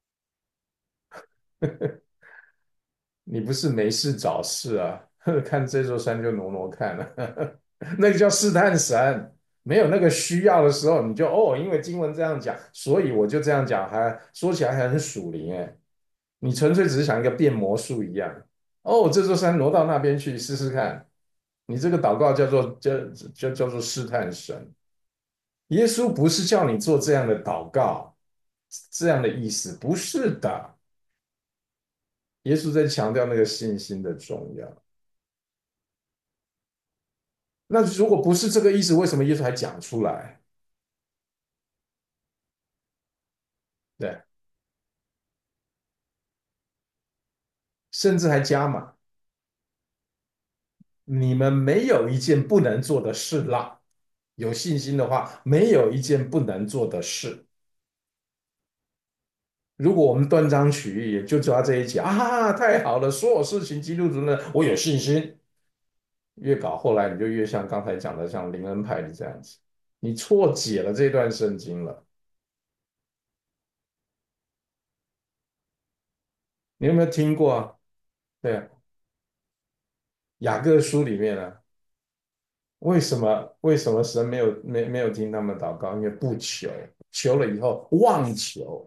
你不是没事找事啊？看这座山就挪挪看了，那个叫试探神。没有那个需要的时候，你就哦，因为经文这样讲，所以我就这样讲，还说起来还很属灵哎。你纯粹只是想一个变魔术一样。哦，这座山挪到那边去试试看。你这个祷告叫做叫叫叫做试探神。 耶稣不是叫你做这样的祷告，这样的意思，不是的。耶稣在强调那个信心的重要。那如果不是这个意思，为什么耶稣还讲出来？对，甚至还加码，你们没有一件不能做的事啦。有信心的话，没有一件不能做的事。如果我们断章取义，也就抓这一节啊，太好了，所有事情基督徒呢，我有信心。越搞后来，你就越像刚才讲的，像灵恩派的这样子，你错解了这段圣经了。你有没有听过啊？对啊，雅各书里面呢，为什么为什么神没有没没有听他们祷告？因为不求，求了以后妄求，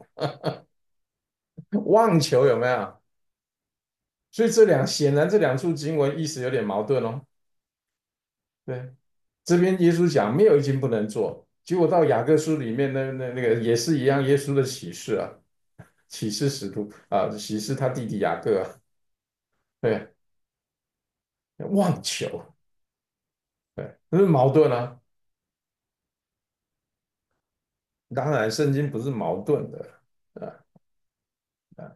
妄求有没有？所以这两显然这两处经文意思有点矛盾哦。对，这边耶稣讲没有一经不能做，结果到雅各书里面那那那个也是一样，耶稣的启示啊，启示使徒啊，启示他弟弟雅各啊，对，妄求，对，这是矛盾啊。当然，圣经不是矛盾的啊啊，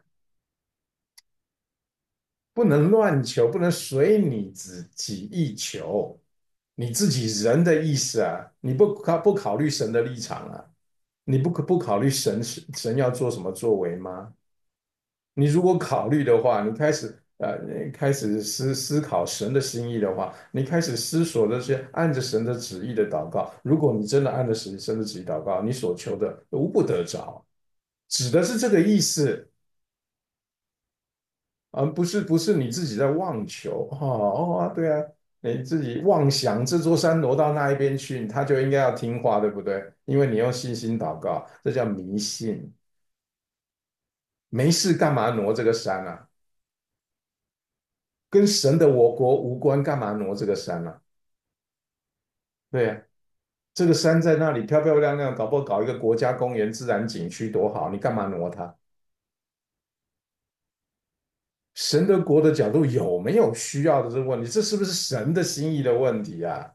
不能乱求，不能随你自己意求，你自己人的意思啊，你不考不考虑神的立场啊，你不不考虑神神要做什么作为吗？你如果考虑的话，你开始呃开始思思考神的心意的话，你开始思索这些按着神的旨意的祷告。如果你真的按着神神的旨意祷告，你所求的无不得着，指的是这个意思，而不是不是你自己在妄求。哦哦啊，对啊，你自己妄想这座山挪到那一边去，他就应该要听话，对不对？因为你用信心祷告，这叫迷信。没事干嘛挪这个山啊？跟神的我国无关，干嘛挪这个山呢、啊？对呀、啊，这个山在那里漂漂亮亮，搞不好搞一个国家公园、自然景区多好，你干嘛挪它？神的国的角度有没有需要的这个问题？这是不是神的心意的问题啊？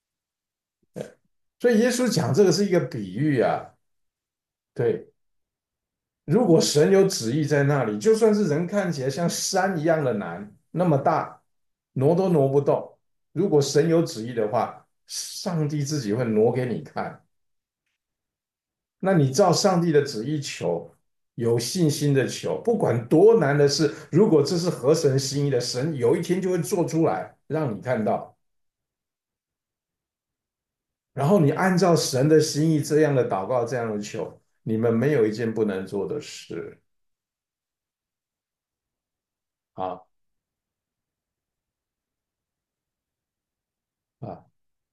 所以耶稣讲这个是一个比喻啊。对，如果神有旨意在那里，就算是人看起来像山一样的难，那么大，挪都挪不动。如果神有旨意的话，上帝自己会挪给你看。那你照上帝的旨意求，有信心的求，不管多难的事，如果这是合神心意的，神有一天就会做出来，让你看到。然后你按照神的心意这样的祷告，这样的求，你们没有一件不能做的事啊啊！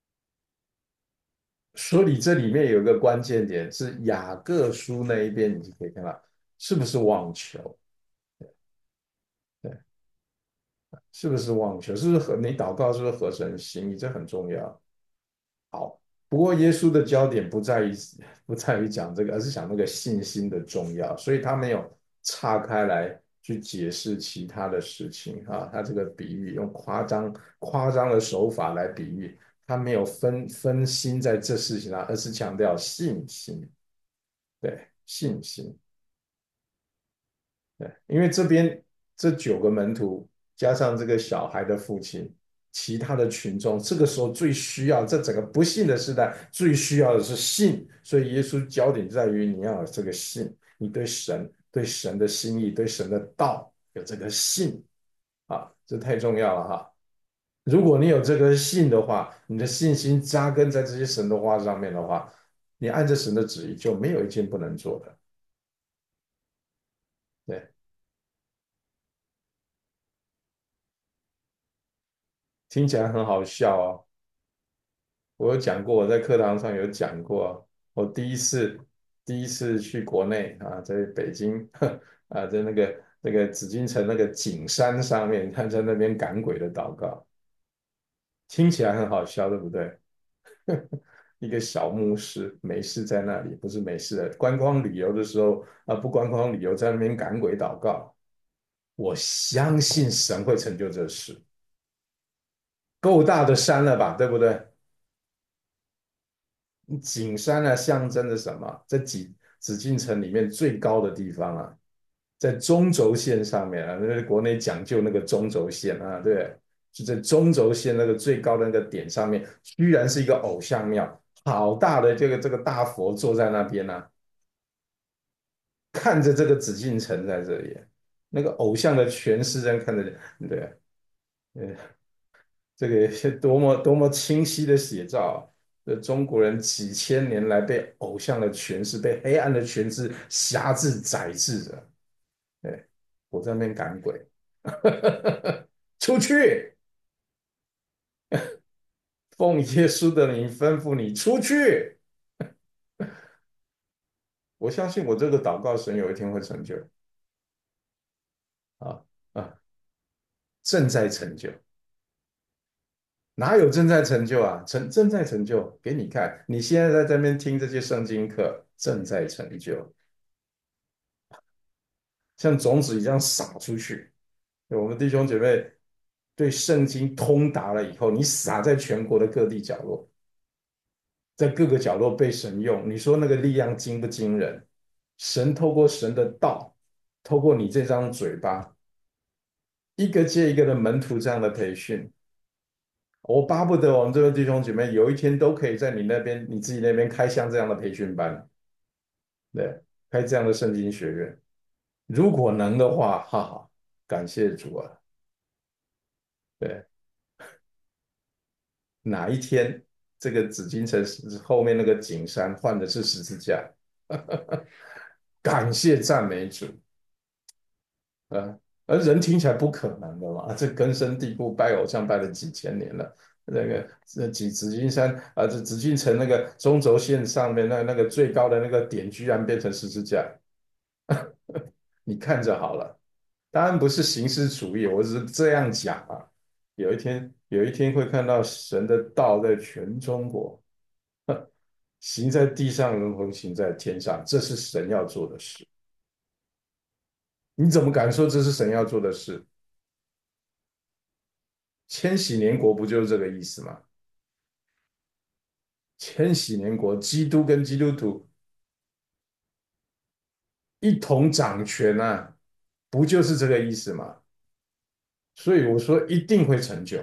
所以这里面有一个关键点是雅各书那一边，你就可以看到是不是妄求，对，是不是妄求，是不是和你祷告是不是合神心意，这很重要。好，不过耶稣的焦点不在于不在于讲这个，而是讲那个信心的重要，所以他没有岔开来去解释其他的事情啊。他这个比喻用夸张夸张的手法来比喻，他没有分分心在这事情上，而是强调信心，对，信心。对，因为这边这九个门徒加上这个小孩的父亲，其他的群众，这个时候最需要，这整个不幸的时代最需要的是信，所以耶稣焦点在于你要有这个信，你对神、对神的心意、对神的道有这个信啊，这太重要了哈。如果你有这个信的话，你的信心扎根在这些神的话上面的话，你按着神的旨意，就没有一件不能做的。对，听起来很好笑哦。我有讲过，我在课堂上有讲过，我第一次第一次去国内啊，在北京啊，在那个那个紫禁城那个景山上面，他在那边赶鬼的祷告，听起来很好笑，对不对？ 一个小牧师，没事在那里，不是没事的，观光旅游的时候啊，不观光旅游在那边赶鬼祷告，我相信神会成就这事，够大的山了吧，对不对？景山啊，象征着什么？在紫紫禁城里面最高的地方啊，在中轴线上面啊，那是国内讲究那个中轴线啊，对，就在中轴线那个最高的那个点上面，居然是一个偶像庙，好大的这个这个大佛坐在那边啊，看着这个紫禁城在这里，那个偶像的全尸在看着，对，呃，这个是多么多么清晰的写照啊！这中国人几千年来被偶像的权势、被黑暗的权势辖制、宰制着。哎，我在那边赶鬼，出去！奉耶稣的名吩咐你出去！我相信我这个祷告，神有一天会成就啊啊，正在成就。哪有正在成就啊？成正在成就，给你看。你现在在这边听这些圣经课，正在成就。像种子一样撒出去。我们弟兄姐妹对圣经通达了以后，你撒在全国的各地角落，在各个角落被神用，你说那个力量惊不惊人？神透过神的道，透过你这张嘴巴，一个接一个的门徒这样的培训，我巴不得我们这位弟兄姐妹有一天都可以在你那边、你自己那边开像这样的培训班，对，开这样的圣经学院。如果能的话，哈哈，感谢主啊！对，哪一天这个紫禁城后面那个景山换的是十字架？感谢赞美主啊！而人听起来不可能的嘛，这根深蒂固，拜偶像拜了几千年了。那个这几紫金山啊，这紫禁城那个中轴线上面那那个最高的那个点，居然变成十字架，你看着好了。当然不是形式主义，我只是这样讲啊。有一天，有一天会看到神的道在全中国行在地上，如同行在天上，这是神要做的事。你怎么敢说这是神要做的事？千禧年国不就是这个意思吗？千禧年国，基督跟基督徒一同掌权啊，不就是这个意思吗？所以我说一定会成就。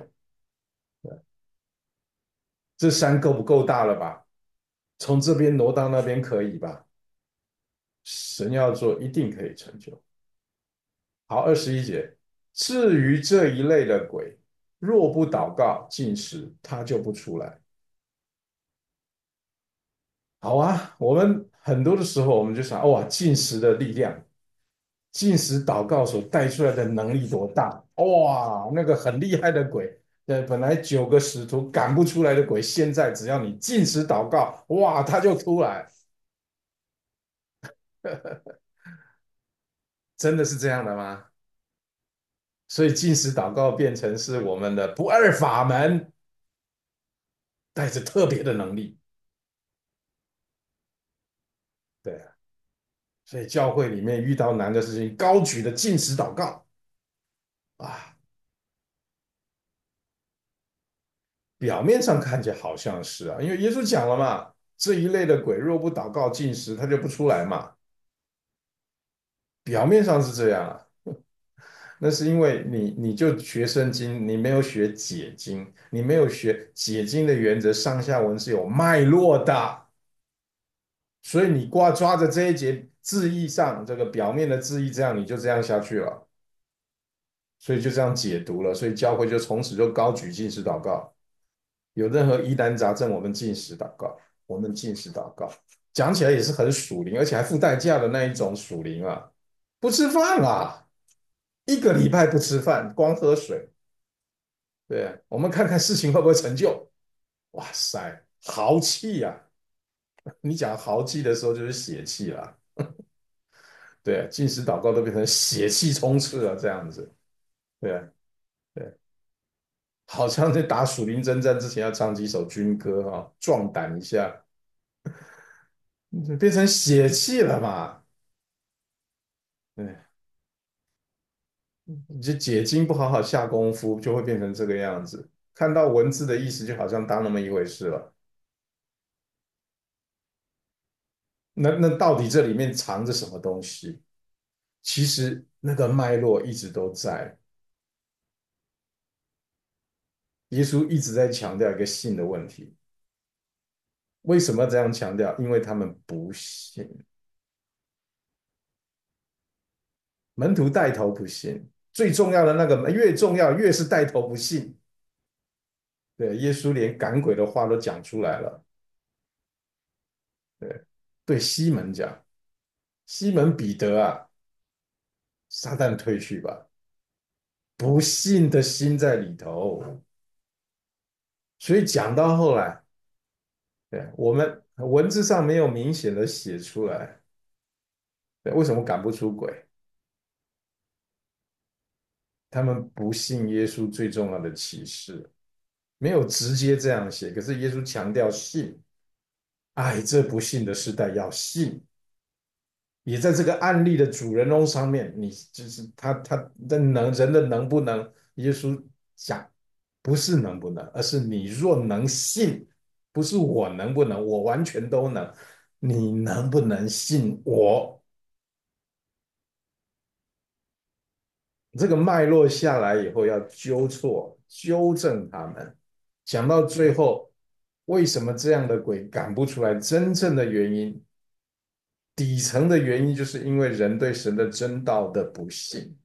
这山够不够大了吧？从这边挪到那边可以吧？神要做，一定可以成就。好，二十一节，至于这一类的鬼，若不祷告禁食，他就不出来。好啊，我们很多的时候，我们就想，哇，禁食的力量，禁食祷告所带出来的能力多大？哇，那个很厉害的鬼，呃，本来九个使徒赶不出来的鬼，现在只要你禁食祷告，哇，他就出来。真的是这样的吗？所以禁食祷告变成是我们的不二法门，带着特别的能力。对啊，所以教会里面遇到难的事情，高举的禁食祷告啊，表面上看起来好像是啊，因为耶稣讲了嘛，这一类的鬼若不祷告禁食，他就不出来嘛。表面上是这样啊，那是因为你你就学圣经，你没有学解经，你没有学解经的原则，上下文是有脉络的。所以你挂抓着这一节字义上这个表面的字义，这样你就这样下去了，所以就这样解读了，所以教会就从此就高举进食祷告，有任何疑难杂症，我们进食祷告，我们进食祷告，讲起来也是很属灵，而且还付代价的那一种属灵啊，不吃饭啊，一个礼拜不吃饭，光喝水，对啊，我们看看事情会不会成就，哇塞，豪气呀、啊！你讲豪气的时候就是血气了。对啊，进食祷告都变成血气冲刺了这样子，对啊，对好像在打属灵征战之前要唱几首军歌啊，壮胆一下，变成血气了嘛？对，你就解经不好好下功夫，就会变成这个样子。看到文字的意思，就好像当那么一回事了。那那到底这里面藏着什么东西？其实那个脉络一直都在。耶稣一直在强调一个信的问题。为什么这样强调？因为他们不信，门徒带头不信。最重要的那个越重要，越是带头不信。对，耶稣连赶鬼的话都讲出来了。对，对西门讲，西门彼得啊，撒旦退去吧，不信的心在里头。所以讲到后来，对我们文字上没有明显的写出来，对，为什么赶不出鬼？他们不信耶稣最重要的启示，没有直接这样写，可是耶稣强调信。哎，这不信的时代要信，也在这个案例的主人翁上面，你就是他他的能人的能不能？耶稣讲不是能不能，而是你若能信，不是我能不能，我完全都能，你能不能信我？这个脉络下来以后，要纠错、纠正他们。讲到最后，为什么这样的鬼赶不出来？真正的原因，底层的原因，就是因为人对神的真道的不信。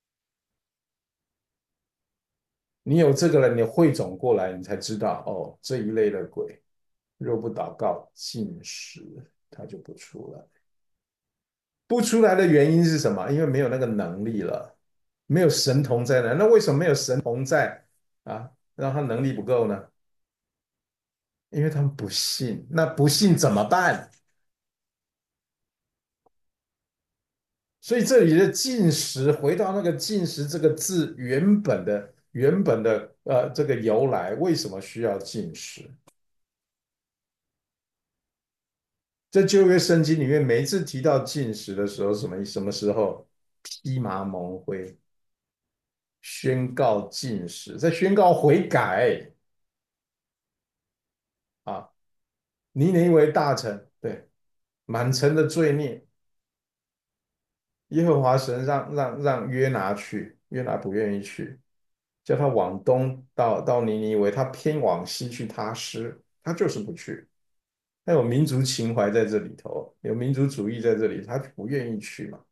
你有这个了，你汇总过来，你才知道哦，这一类的鬼，若不祷告禁食，他就不出来。不出来的原因是什么？因为没有那个能力了，没有神同在那。那为什么没有神同在啊？让他能力不够呢？因为他们不信。那不信怎么办？所以这里的禁食，回到那个禁食这个字原本的原本的呃这个由来，为什么需要禁食？在旧约圣经里面，每一次提到禁食的时候，什么什么时候披麻蒙灰，宣告禁食，在宣告悔改啊！尼尼为大臣，对，满城的罪孽，耶和华神让让让约拿去，约拿不愿意去，叫他往东到到尼尼微，他偏往西去他施，他就是不去。他有民族情怀在这里头，有民族主义在这里，他不愿意去嘛。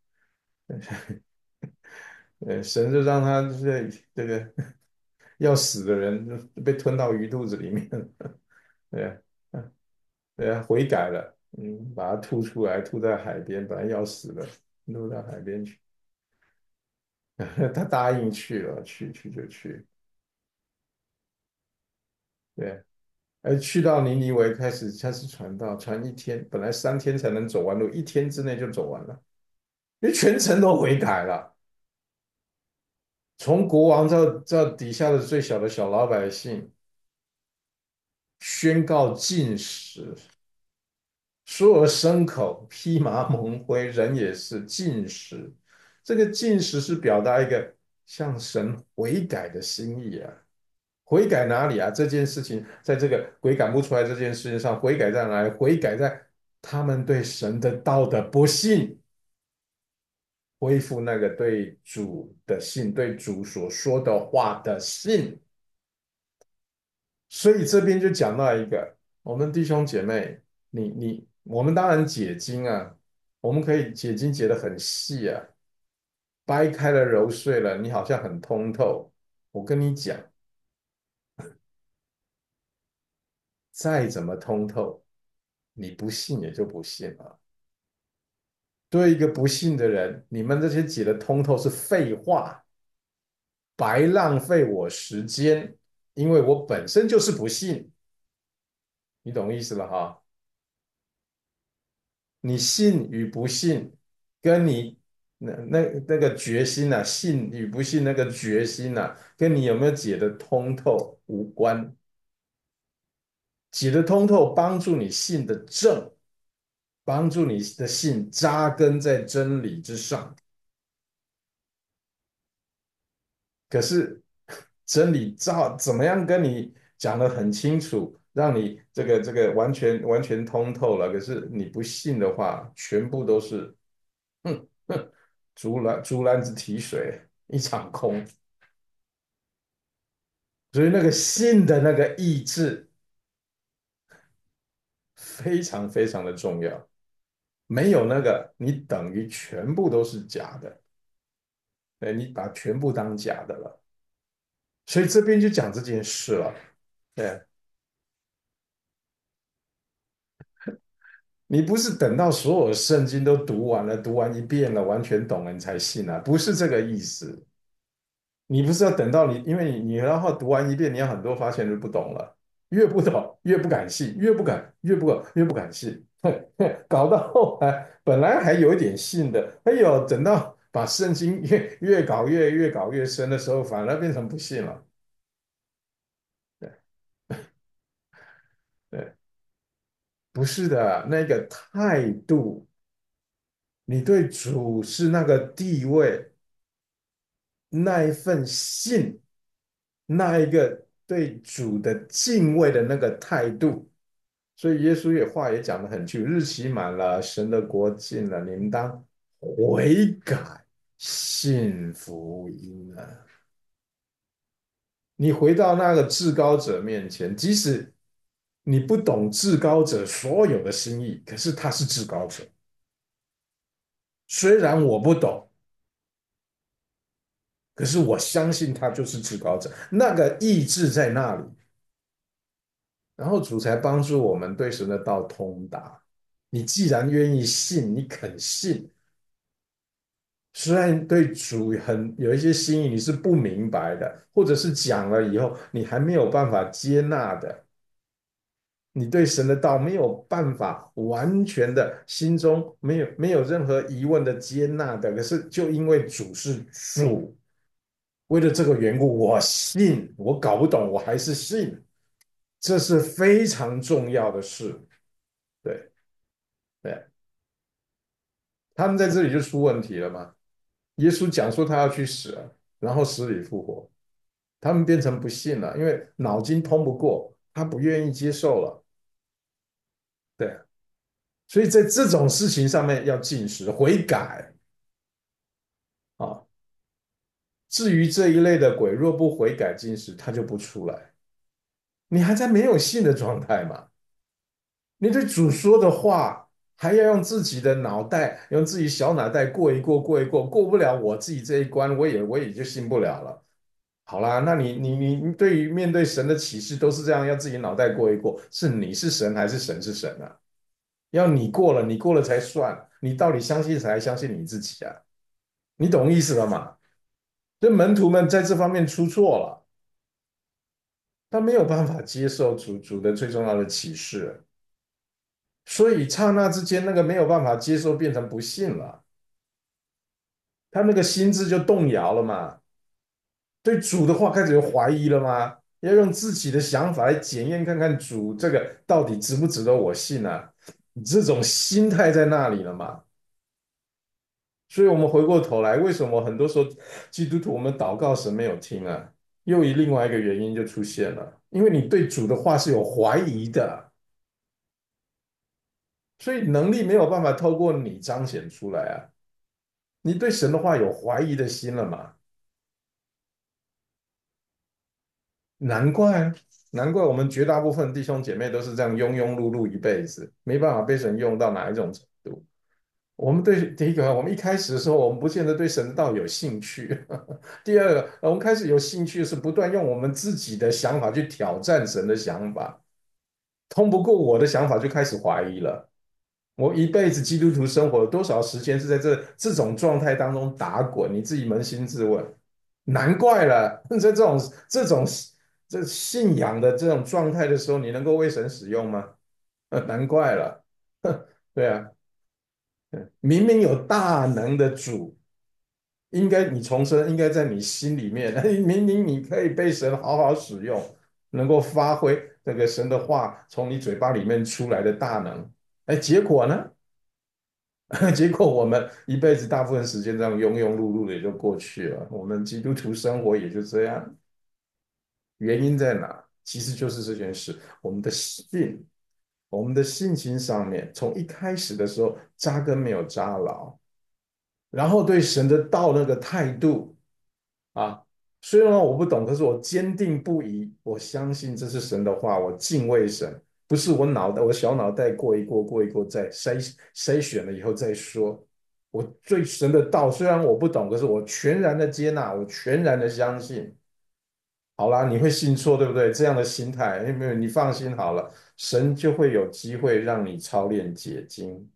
呃，神就让他这这个要死的人就被吞到鱼肚子里面，对啊，对啊，悔改了，嗯，把它吐出来，吐在海边，本来要死了，吐到海边去，他答应去了，去去就去，对，而去到尼尼微开始开始传道，传一天，本来三天才能走完路，一天之内就走完了，因为全城都悔改了，从国王到到底下的最小的小老百姓，宣告禁食，所有的牲口披麻蒙灰，人也是禁食。这个禁食是表达一个向神悔改的心意啊。悔改哪里啊？这件事情在这个鬼赶不出来这件事情上，悔改在哪里？悔改在他们对神的道的不信，恢复那个对主的信，对主所说的话的信。所以这边就讲到一个，我们弟兄姐妹，你你我们当然解经啊，我们可以解经解得很细啊，掰开了揉碎了，你好像很通透。我跟你讲，再怎么通透，你不信也就不信了。对一个不信的人，你们这些解的通透是废话，白浪费我时间，因为我本身就是不信，你懂意思了哈？你信与不信，跟你那那那个决心呐、啊，信与不信那个决心呐、啊，跟你有没有解得通透无关。解得通透，帮助你信的正，帮助你的信扎根在真理之上。可是真理照怎么样跟你讲得很清楚，让你这个这个完全完全通透了。可是你不信的话，全部都是哼哼竹篮竹篮子提水，一场空。所以那个信的那个意志非常非常的重要，没有那个，你等于全部都是假的，对，你把全部当假的了。所以这边就讲这件事了，对，你不是等到所有圣经都读完了，读完一遍了，完全懂了你才信啊，不是这个意思。你不是要等到你，因为你你然后读完一遍，你要很多发现就不懂了，越不懂越不敢信，越不敢越不敢越不敢信，搞到后来本来还有一点信的，哎呦，等到把圣经越越搞越越搞越深的时候，反而变成不信了。对对，不是的，那个态度，你对主是那个地位，那一份信，那一个对主的敬畏的那个态度。所以耶稣也话也讲得很清楚，日期满了，神的国近了，你们当悔改，信福音啊！你回到那个至高者面前，即使你不懂至高者所有的心意，可是他是至高者。虽然我不懂，可是我相信他就是至高者，那个意志在那里。然后主才帮助我们对神的道通达。你既然愿意信，你肯信，虽然对主很有一些心意你是不明白的，或者是讲了以后你还没有办法接纳的，你对神的道没有办法完全的心中没有没有任何疑问的接纳的，可是就因为主是主，为了这个缘故，我信，我搞不懂，我还是信，这是非常重要的事。对对，他们在这里就出问题了嘛。耶稣讲说他要去死了，然后死里复活，他们变成不信了，因为脑筋通不过，他不愿意接受了。对，所以在这种事情上面要禁食悔改啊。至于这一类的鬼，若不悔改禁食，他就不出来。你还在没有信的状态嘛？你对主说的话，还要用自己的脑袋，用自己小脑袋过一过，过一过，过不了我自己这一关，我也我也就信不了了。好啦，那你你你你对于面对神的启示都是这样，要自己脑袋过一过，是你是神还是神是神啊？要你过了，你过了才算，你到底相信谁还相信你自己啊？你懂意思了吗？这门徒们在这方面出错了，他没有办法接受主主的最重要的启示，所以刹那之间那个没有办法接受，变成不信了，他那个心智就动摇了嘛。对主的话开始有怀疑了吗？要用自己的想法来检验看看主这个到底值不值得我信啊？这种心态在那里了嘛？所以我们回过头来，为什么很多时候基督徒我们祷告神没有听啊？又以另外一个原因就出现了，因为你对主的话是有怀疑的，所以能力没有办法透过你彰显出来啊。你对神的话有怀疑的心了嘛？难怪啊，难怪我们绝大部分弟兄姐妹都是这样庸庸碌碌一辈子，没办法被神用到哪一种程度。我们对第一个，我们一开始的时候，我们不见得对神道有兴趣。第二个，我们开始有兴趣是不断用我们自己的想法去挑战神的想法，通不过我的想法就开始怀疑了。我一辈子基督徒生活有多少时间是在这这种状态当中打滚？你自己扪心自问。难怪了，在这种这种这信仰的这种状态的时候，你能够为神使用吗？难怪了。对啊，明明有大能的主， 应该你重生，应该在你心里面，明明你可以被神好好使用，能够发挥这个神的话从你嘴巴里面出来的大能，哎，结果呢？结果我们一辈子大部分时间这样庸庸碌碌的也就过去了，我们基督徒生活也就这样。原因在哪？其实就是这件事，我们的信，我们的信心上面，从一开始的时候扎根没有扎牢，然后对神的道那个态度啊，虽然我不懂，可是我坚定不移，我相信这是神的话，我敬畏神，不是我脑袋，我小脑袋过一过，过一过，再筛筛选了以后再说。我对神的道，虽然我不懂，可是我全然的接纳，我全然的相信。好啦，你会信错，对不对？这样的心态，没有，你放心好了，神就会有机会让你操练解经，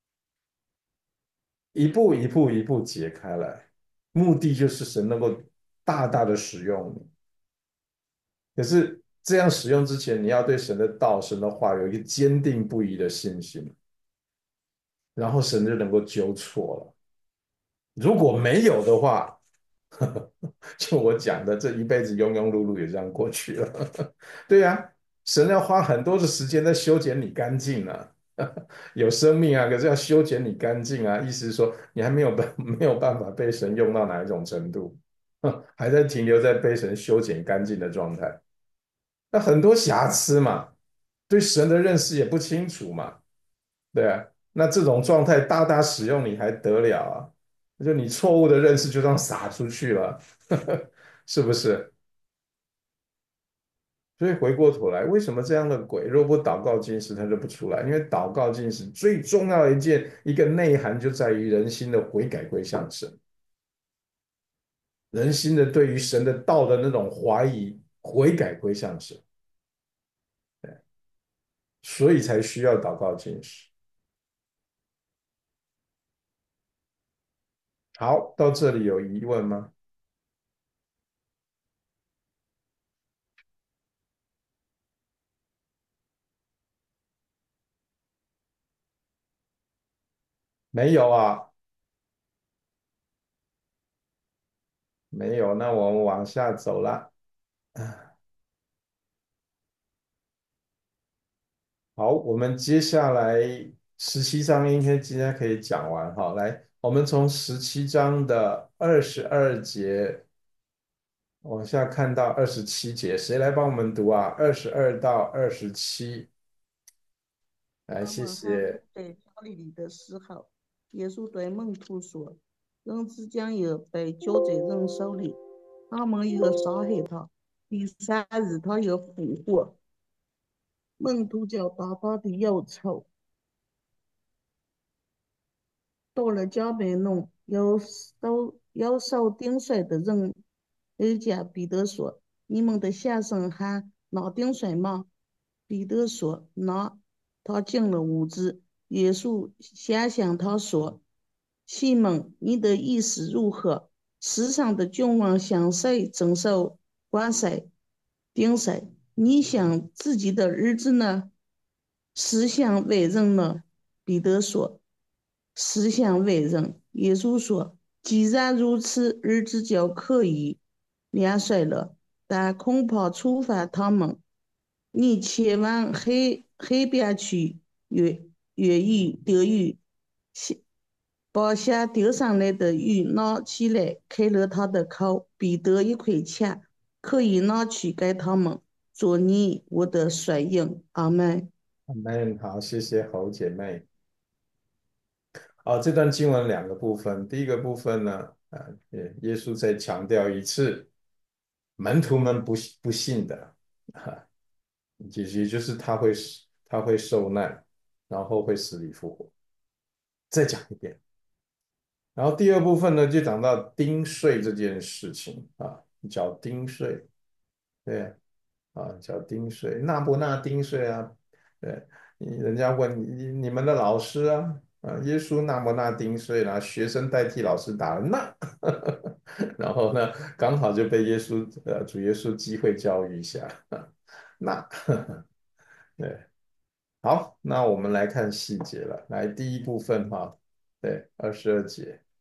一步一步一步解开来，目的就是神能够大大的使用你。可是这样使用之前，你要对神的道、神的话有一个坚定不移的信心，然后神就能够纠错了。如果没有的话，就我讲的，这一辈子庸庸碌碌也这样过去了。对呀、啊，神要花很多的时间在修剪你干净啊，有生命啊，可是要修剪你干净啊，意思是说你还没有办没有办法被神用到哪一种程度，还在停留在被神修剪干净的状态。那很多瑕疵嘛，对神的认识也不清楚嘛，对啊，那这种状态大大使用你还得了啊？就你错误的认识就这样撒出去了，是不是？所以回过头来，为什么这样的鬼若不祷告禁食，他就不出来？因为祷告禁食最重要的一件一个内涵就在于人心的悔改归向神，人心的对于神的道的那种怀疑，悔改归向神，所以才需要祷告禁食。好，到这里有疑问吗？没有啊，没有，那我们往下走了。好，我们接下来十七章应该今天可以讲完哈。来，我们从十七章的二十二节往下看到二十七节，谁来帮我们读啊？二十二到二十七，来，谢他们还坐谢。 在家里的时候，耶稣对门徒说：“人子将要被交在人手里，他们要杀害他，第三日他要复活。”门徒就大大的忧愁。到了加百农，有手有手顶水的人回家，彼得说：“你们的先生还拿顶水吗？”彼得说：“拿。”他进了屋子，耶稣先向他说：“西门，你的意思如何？世上的君王向谁征收关税、顶税？你向自己的儿子呢，是向外人呢？”彼得说：“是向外人。”耶稣说：“既然如此，儿子就可以免税了，但恐怕触犯他们。你前往海海边去越越狱钓鱼，把下钓上来的鱼拿起来，开了他的口，必得一块钱，可以拿去给他们，做你我的帅印。阿门。” 阿门。好，谢谢侯姐妹。好，这段经文两个部分，第一个部分呢，啊，耶耶稣再强调一次，门徒们不不信的，啊，也也就是他会他会受难，然后会死里复活。再讲一遍。然后第二部分呢，就讲到丁税这件事情啊，缴丁税，对啊，缴丁税，纳不纳丁税啊？对，你人家问你你们的老师啊，啊，耶稣纳不纳丁税啦？学生代替老师答了纳，然后呢，刚好就被耶稣呃主耶稣机会教育一下，那对，好，那我们来看细节了，来第一部分哈，对，二十二节。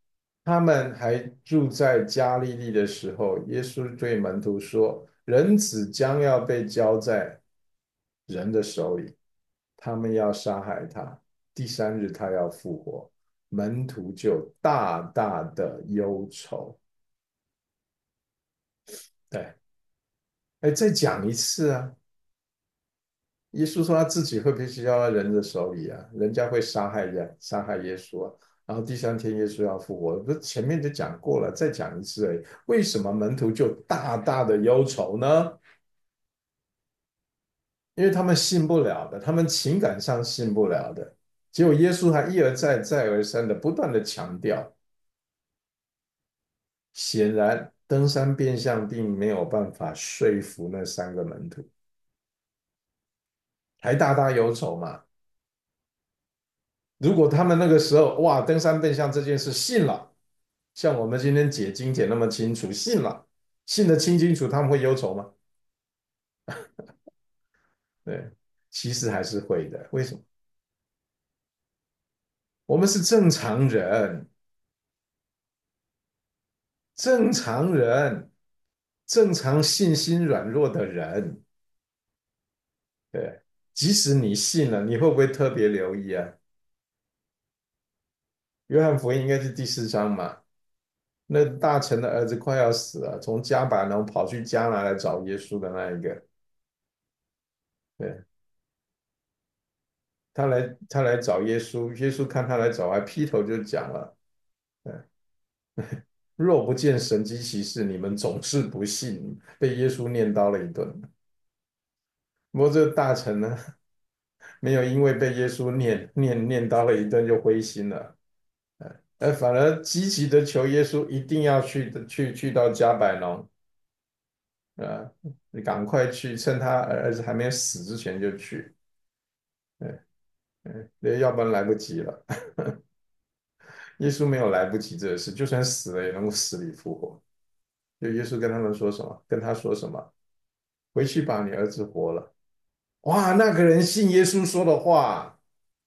他们还住在加利利的时候，耶稣对门徒说：“人子将要被交在人的手里，他们要杀害他，第三日他要复活。”门徒就大大的忧愁。对，哎，再讲一次啊！耶稣说他自己会被交在人的手里啊，人家会杀害人，杀害耶稣啊。然后第三天耶稣要复活，不是前面就讲过了，再讲一次而已。为什么门徒就大大的忧愁呢？因为他们信不了的，他们情感上信不了的。结果耶稣还一而再、再而三的不断的强调，显然登山变相并没有办法说服那三个门徒，还大大忧愁嘛。如果他们那个时候哇，登山变相这件事信了，像我们今天解经解那么清楚，信了，信得清清楚，他们会忧愁吗？对，其实还是会的。为什么？我们是正常人，正常人，正常信心软弱的人，对，即使你信了，你会不会特别留意啊？约翰福音应该是第四章嘛，那大臣的儿子快要死了，从加百农跑去加拿来找耶稣的那一个，对，他来他来找耶稣，耶稣看他来找，还劈头就讲了，对，若不见神迹奇事，你们总是不信，被耶稣念叨了一顿。不过这个大臣呢，没有因为被耶稣念念念叨了一顿就灰心了，呃，反而积极的求耶稣一定要去去去到加百农，啊，你赶快去，趁他儿子还没死之前就去，嗯嗯，要不然来不及了。耶稣没有来不及这个事，就算死了也能够死里复活。就耶稣跟他们说什么？跟他说什么？回去把你儿子活了。哇，那个人信耶稣说的话，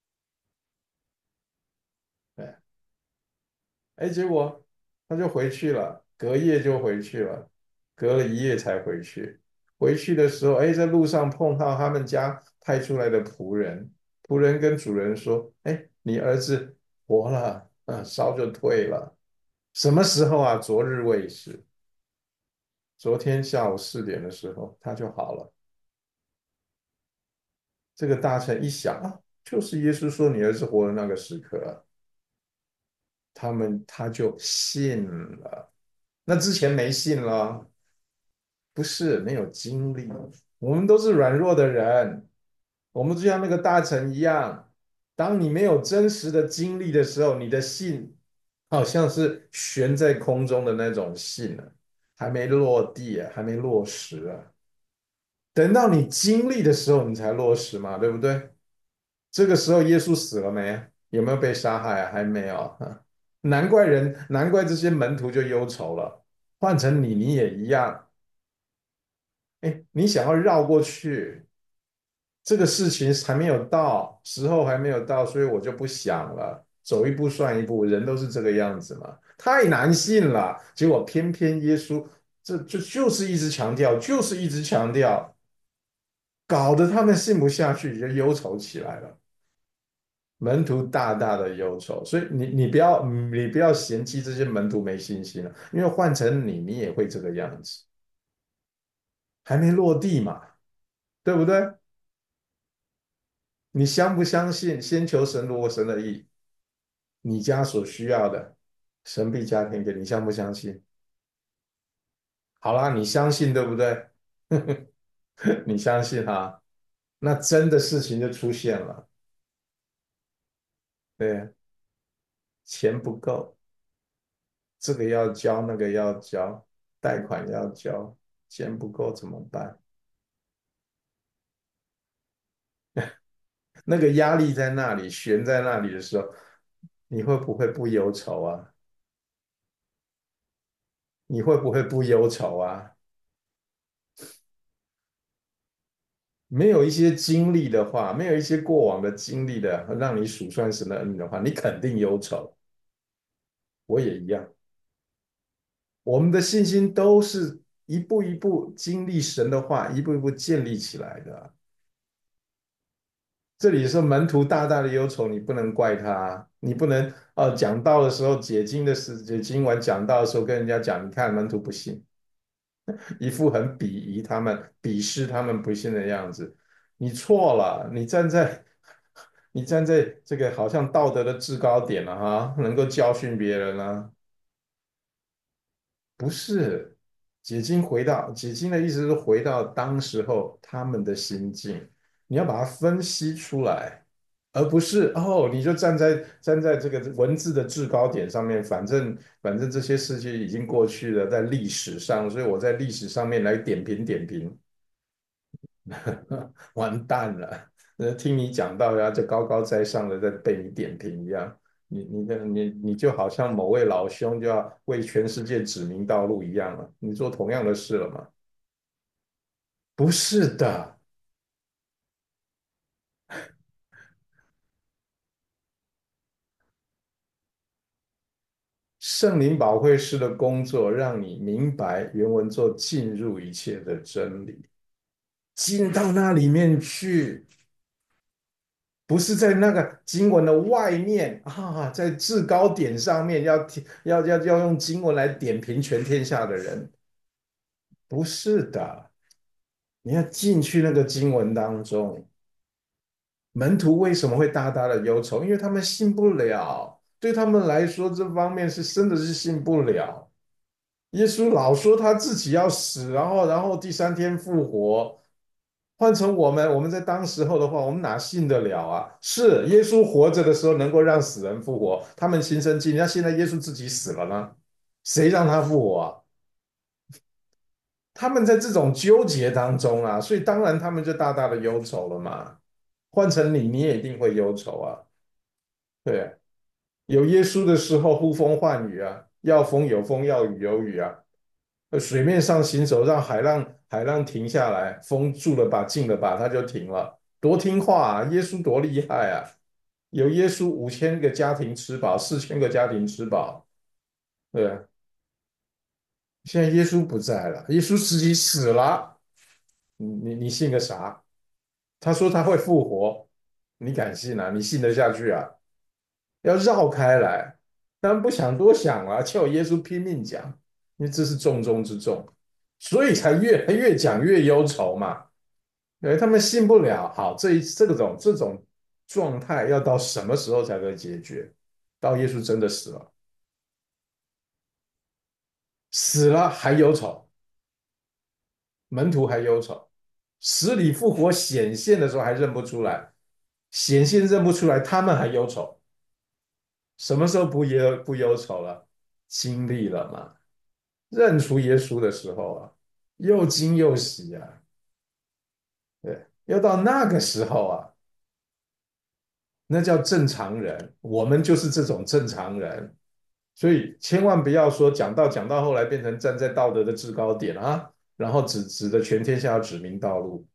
哎哎，结果他就回去了，隔夜就回去了，隔了一夜才回去。回去的时候，哎，在路上碰到他们家派出来的仆人，仆人跟主人说：“哎，你儿子活了，嗯，烧就退了。什么时候啊？昨日未时，昨天下午四点的时候他就好了。”这个大臣一想啊，就是耶稣说你儿子活的那个时刻啊，他们他就信了。那之前没信了，不是没有经历，我们都是软弱的人，我们就像那个大臣一样，当你没有真实的经历的时候，你的信好像是悬在空中的那种信啊，还没落地啊，还没落实啊。等到你经历的时候，你才落实嘛，对不对？这个时候耶稣死了没？有没有被杀害啊？还没有啊。难怪人，难怪这些门徒就忧愁了。换成你，你也一样。哎，你想要绕过去，这个事情还没有到，时候还没有到，所以我就不想了。走一步算一步，人都是这个样子嘛。太难信了，结果偏偏耶稣这就就是一直强调，就是一直强调，搞得他们信不下去，就忧愁起来了。门徒大大的忧愁，所以你你不要你不要嫌弃这些门徒没信心了，因为换成你，你也会这个样子，还没落地嘛，对不对？你相不相信？先求神，如果神的意，你家所需要的，神必加添给你，相不相信？好啦，你相信对不对？你相信哈，那真的事情就出现了，对，钱不够，这个要交，那个要交，贷款要交，钱不够怎么办？那个压力在那里，悬在那里的时候，你会不会不忧愁啊？你会不会不忧愁啊？没有一些经历的话，没有一些过往的经历的，让你数算神的恩的话，你肯定忧愁。 我也一样，我们的信心都是一步一步经历神的话，一步一步建立起来的。这里说门徒大大的忧愁，你不能怪他，你不能哦讲道的时候解经的时解经完讲道的时候跟人家讲，你看门徒不信，一副很鄙夷他们、鄙视他们不信的样子。你错了，你站在你站在这个好像道德的制高点了哈，能够教训别人啊。不是，解经回到解经的意思是回到当时候他们的心境，你要把它分析出来，而不是哦，你就站在站在这个文字的制高点上面，反正反正这些事情已经过去了，在历史上，所以我在历史上面来点评点评，完蛋了。呃，听你讲到呀，就高高在上的在被你点评一样。你你的你你就好像某位老兄就要为全世界指明道路一样了，你做同样的事了吗？不是的，圣灵宝贵师的工作，让你明白原文作进入一切的真理，进到那里面去，不是在那个经文的外面啊，在制高点上面要要要要用经文来点评全天下的人，不是的，你要进去那个经文当中。门徒为什么会大大的忧愁？因为他们信不了，对他们来说，这方面是真的是信不了。耶稣老说他自己要死，然后然后第三天复活。换成我们，我们在当时候的话，我们哪信得了啊？是耶稣活着的时候能够让死人复活，他们亲身经历。那现在耶稣自己死了呢？谁让他复活啊？他们在这种纠结当中啊，所以当然他们就大大的忧愁了嘛。换成你，你也一定会忧愁啊。对啊，有耶稣的时候呼风唤雨啊，要风有风，要雨有雨啊。呃水面上行走，让海浪海浪停下来，风住了吧，静了吧，它就停了。多听话啊！耶稣多厉害啊！有耶稣，五千个家庭吃饱，四千个家庭吃饱。对啊，现在耶稣不在了，耶稣自己死了，你你你信个啥？他说他会复活，你敢信啊？你信得下去啊？要绕开来，当然不想多想了，叫耶稣拼命讲，因为这是重中之重，所以才越越讲越忧愁嘛。因为他们信不了，好，这一这种这种状态要到什么时候才可以解决？到耶稣真的死了，死了还忧愁，门徒还忧愁，死里复活显现的时候还认不出来，显现认不出来，他们还忧愁，什么时候不忧不忧愁了？经历了嘛？认出耶稣的时候啊，又惊又喜啊，对，要到那个时候啊，那叫正常人，我们就是这种正常人，所以千万不要说讲到讲到后来变成站在道德的制高点啊，然后指指着全天下要指明道路，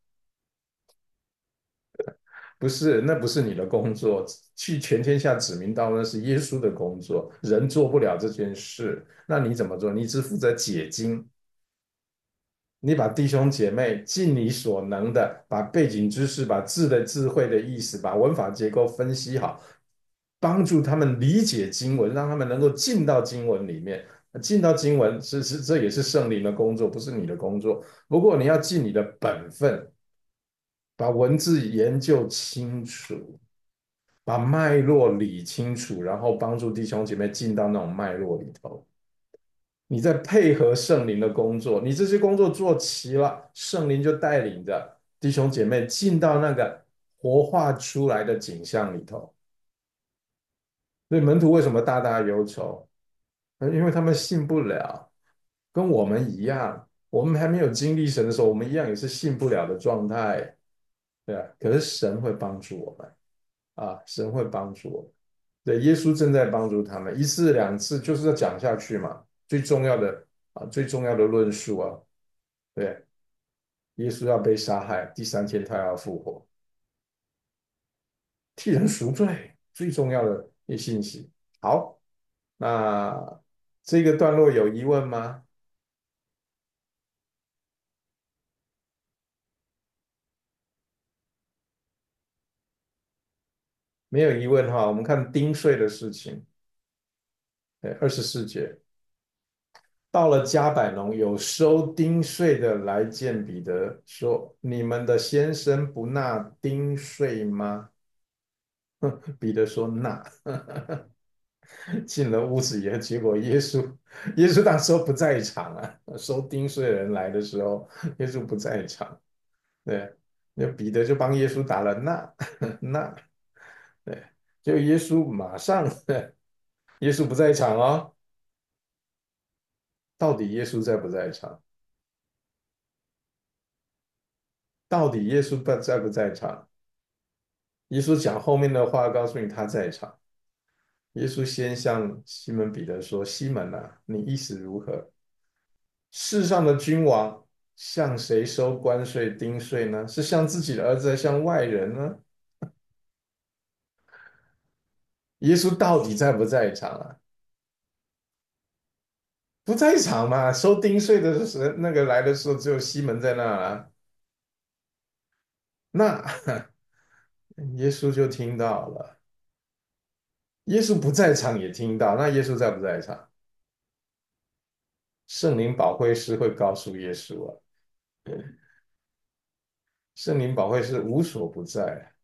不是，那不是你的工作，去全天下指明道路那是耶稣的工作，人做不了这件事，那你怎么做？你只负责解经，你把弟兄姐妹尽你所能的把背景知识、把字的智慧的意思、把文法结构分析好，帮助他们理解经文，让他们能够进到经文里面。进到经文是是这也是圣灵的工作，不是你的工作。不过你要尽你的本分，把文字研究清楚，把脉络理清楚，然后帮助弟兄姐妹进到那种脉络里头。你在配合圣灵的工作，你这些工作做齐了，圣灵就带领着弟兄姐妹进到那个活化出来的景象里头。所以门徒为什么大大忧愁？因为他们信不了，跟我们一样，我们还没有经历神的时候，我们一样也是信不了的状态，对啊。可是神会帮助我们啊，神会帮助我们。对，耶稣正在帮助他们，一次两次就是要讲下去嘛。最重要的啊，最重要的论述啊，对，耶稣要被杀害，第三天他要复活，替人赎罪，最重要的一信息。好， 那这个段落有疑问吗？没有疑问哈。我们看丁税的事情，对，二十四节。到了加百农，有收丁税的来见彼得，说：“你们的先生不纳丁税吗？”彼得说：“纳。”进了屋子以后，结果耶稣，耶稣那时候不在场啊。收丁税的人来的时候，耶稣不在场。对，那彼得就帮耶稣打了那那，对，就耶稣马上，耶稣不在场哦。到底耶稣在不在场？到底耶稣不在不在场？耶稣讲后面的话，告诉你他在场。耶稣先向西门彼得说：“西门啊，你意思如何？世上的君王向谁收关税丁税呢？是向自己的儿子，还是向外人呢？”耶稣到底在不在场啊？不在场嘛。收丁税的时那个来的时候，只有西门在那啊。那耶稣就听到了。耶稣不在场也听到，那耶稣在不在场？圣灵保惠师会告诉耶稣啊。圣灵保惠师无所不在。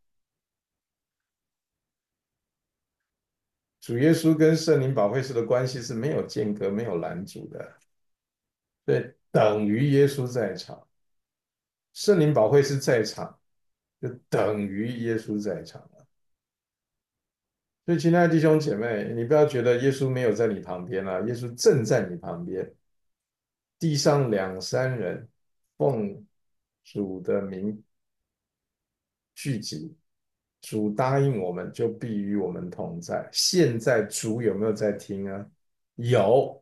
主耶稣跟圣灵保惠师的关系是没有间隔、没有拦阻的，对，等于耶稣在场。圣灵保惠师在场，就等于耶稣在场了。所以，亲爱的弟兄姐妹，你不要觉得耶稣没有在你旁边啊，耶稣正在你旁边。地上两三人奉主的名聚集，主答应我们，就必与我们同在。现在主有没有在听啊？有，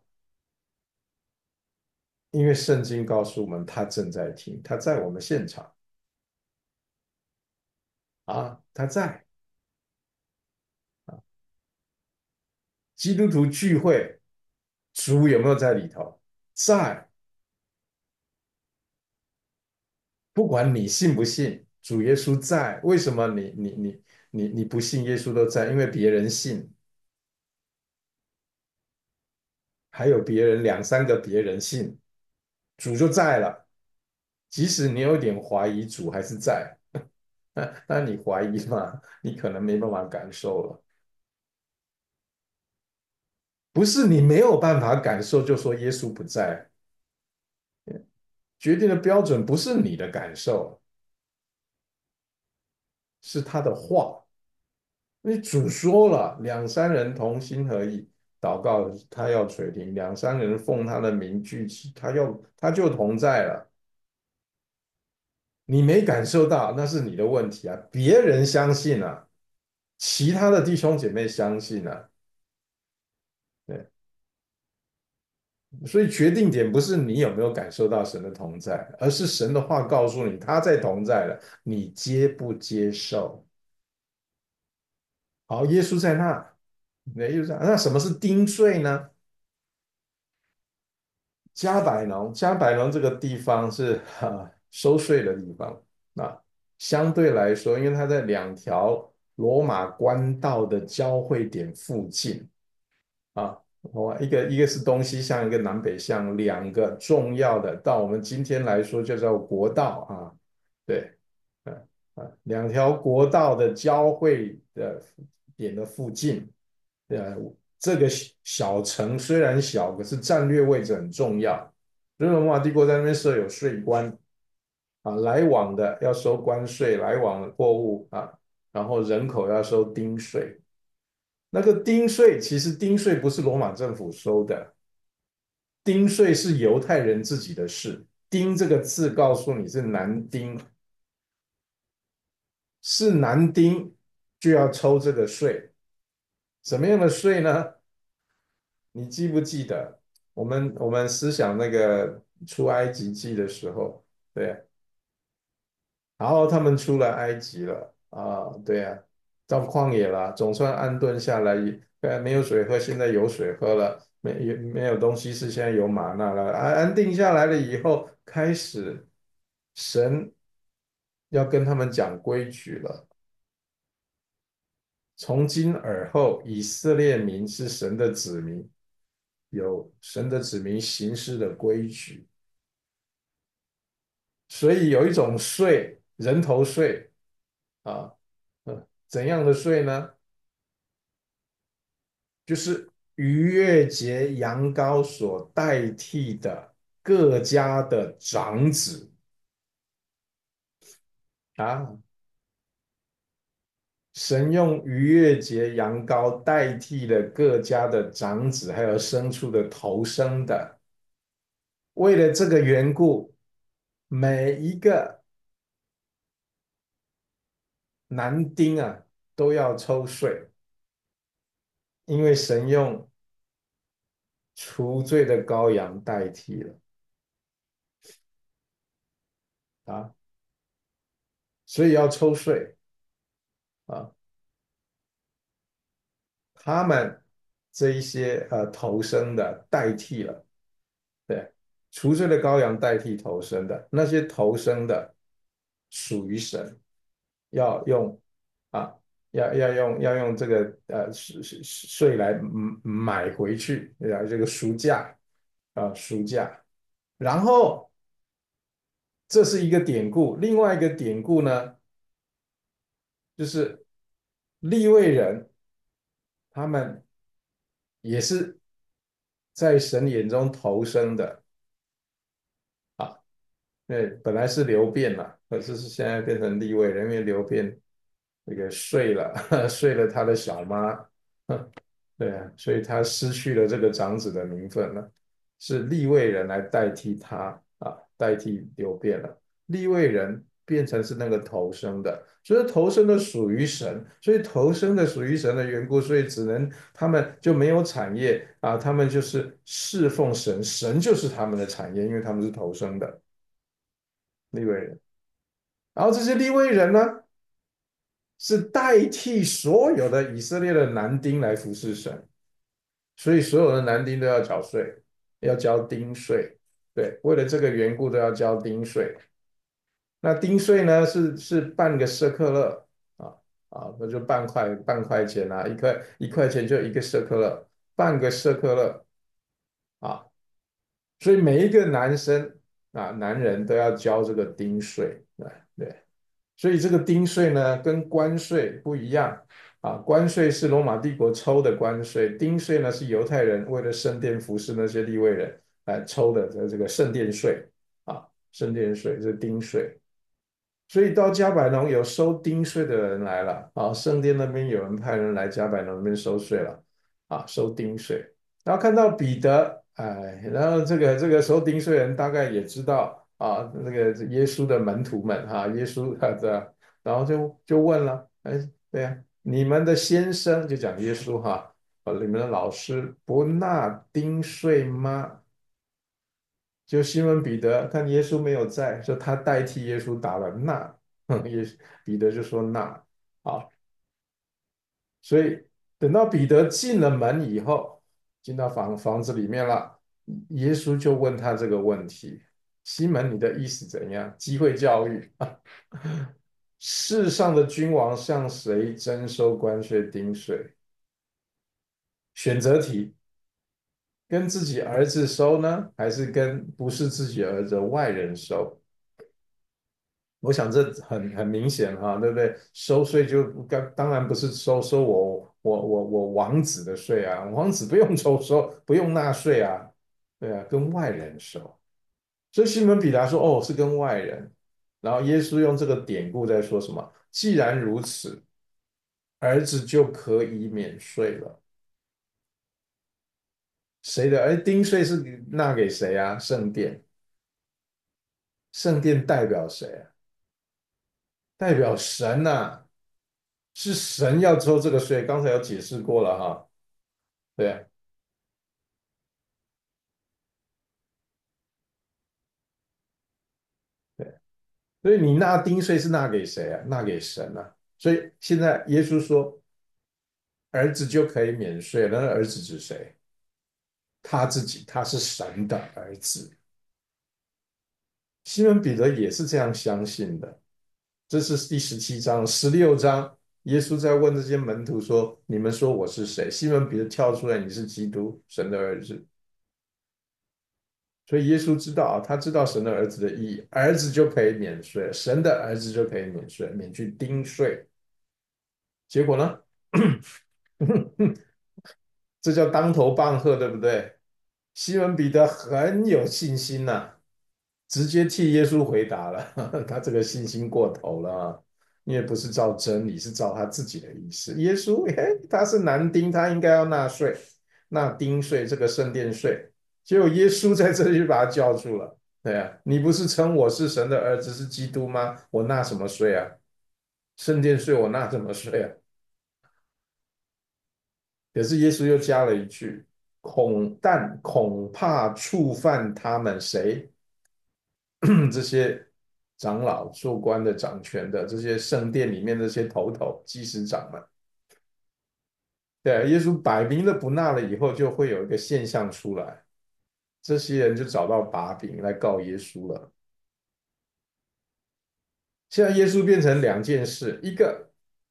因为圣经告诉我们，他正在听，他在我们现场啊，他在。基督徒聚会，主有没有在里头？在。不管你信不信，主耶稣在。为什么你你你你你不信耶稣都在？因为别人信，还有别人两三个别人信，主就在了。即使你有点怀疑，主还是在。那那你怀疑嘛？你可能没办法感受了。不是你没有办法感受，就说耶稣不在。决定的标准不是你的感受，是他的话。因为主说了，两三人同心合意祷告，他要垂听；两三人奉他的名聚集，他要他就同在了。你没感受到，那是你的问题啊。别人相信啊，其他的弟兄姐妹相信啊。对，所以决定点不是你有没有感受到神的同在，而是神的话告诉你他在同在了，你接不接受？好，耶稣在那，那耶稣在那，那什么是丁税呢？加百农，加百农这个地方是啊收税的地方。那相对来说，因为它在两条罗马官道的交汇点附近啊，哦，一个一个是东西向，一个南北向，两个重要的，到我们今天来说就叫国道啊。对，呃啊，两条国道的交汇的点的附近。呃，这个小城虽然小，可是战略位置很重要。日本罗马帝国在那边设有税关啊，来往的要收关税，来往的货物啊，然后人口要收丁税。那个丁税其实丁税不是罗马政府收的，丁税是犹太人自己的事。丁这个字告诉你是男丁，是男丁就要抽这个税。什么样的税呢？你记不记得我们我们思想那个出埃及记的时候，对，然后他们出了埃及了啊，对啊，到旷野了，总算安顿下来， 呃，没有水喝，现在有水喝了，没有没有东西是现在有玛纳了，安安定下来了以后，开始神要跟他们讲规矩了。从今而后，以色列民是神的子民，有神的子民行事的规矩。所以有一种税，人头税啊，呃，怎样的税呢？就是逾越节羊羔所代替的各家的长子啊，神用逾越节羊羔代替了各家的长子，还有牲畜的头生的。为了这个缘故，每一个男丁啊都要抽税，因为神用除罪的羔羊代替了啊，所以要抽税啊。他们这一些呃投生的代替了，对，除罪的羔羊代替投生的，那些投生的属于神，要用啊，要要用要用这个呃税税来买回去，对吧？这个赎价啊，赎价。然后这是一个典故，另外一个典故呢，就是利未人他们也是在神眼中投生的啊，对，本来是流变嘛，可是是现在变成利未人，因为流变那个睡了，睡了他的小妈，对啊，所以他失去了这个长子的名分了，是利未人来代替他啊，代替流变了。利未人变成是那个头生的，所以头生的属于神，所以头生的属于神的缘故，所以只能他们就没有产业啊，他们就是侍奉神，神就是他们的产业，因为他们是头生的利未人。然后这些利未人呢，是代替所有的以色列的男丁来服侍神。所以所有的男丁都要缴税，要交丁税。对，为了这个缘故都要交丁税。那丁税呢是是半个舍克勒啊啊，那就半块半块钱啊，一块一块钱就一个舍克勒，半个舍克勒啊。所以每一个男生啊，男人都要交这个丁税。对对。所以这个丁税呢，跟关税不一样啊。关税是罗马帝国抽的关税，丁税呢是犹太人为了圣殿服侍那些利未人来抽的这这个圣殿税啊，圣殿税是丁税。所以到加百农有收丁税的人来了啊，圣殿那边有人派人来加百农那边收税了啊，收丁税。然后看到彼得，哎，然后这个这个收丁税人大概也知道啊，那个耶稣的门徒们哈、耶稣他的，然后就就问了，哎，对呀、你们的先生就讲耶稣哈，呃，你们的老师不纳丁税吗？就西门彼得看耶稣没有在，说他代替耶稣打了那，耶彼得就说那，啊，所以等到彼得进了门以后，进到房房子里面了，耶稣就问他这个问题：西门，你的意思怎样？机会教育，世上的君王向谁征收关税丁税？选择题，跟自己儿子收呢，还是跟不是自己儿子的外人收？我想这很很明显哈，对不对？收税就当当然不是收收我我我我王子的税啊，王子不用抽收，不用纳税啊，对啊，跟外人收。所以西门彼得说，哦，是跟外人。然后耶稣用这个典故在说什么？既然如此，儿子就可以免税了。谁的？哎，丁税是纳给谁啊？圣殿，圣殿代表谁啊？代表神呐、啊，是神要抽这个税。刚才有解释过了哈，对啊，对，所以你纳丁税是纳给谁啊？纳给神啊。所以现在耶稣说， 儿子就可以免税。那儿子指谁？他自己，他是神的儿子。西门彼得也是这样相信的。这是第十七章、十六章，耶稣在问这些门徒说：“你们说我是谁？”西门彼得跳出来：“你是基督，神的儿子。”所以耶稣知道啊，他知道神的儿子的意义，儿子就可以免税，神的儿子就可以免税，免去丁税。结果呢？这叫当头棒喝，对不对？西门彼得很有信心呐、啊直接替耶稣回答了。他这个信心过头了啊，因为不是照真理，是照他自己的意思。耶稣，嘿，他是男丁，他应该要纳税，纳丁税，这个圣殿税。结果耶稣在这里就把他叫住了。对啊，你不是称我是神的儿子，是基督吗？我纳什么税啊？圣殿税我纳什么税啊？可是耶稣又加了一句：恐但恐怕触犯他们谁？这些长老、做官的、掌权的，这些圣殿里面这些头头、祭司长们。对，耶稣摆明了不纳了以后，就会有一个现象出来，这些人就找到把柄来告耶稣了。现在耶稣变成两件事：一个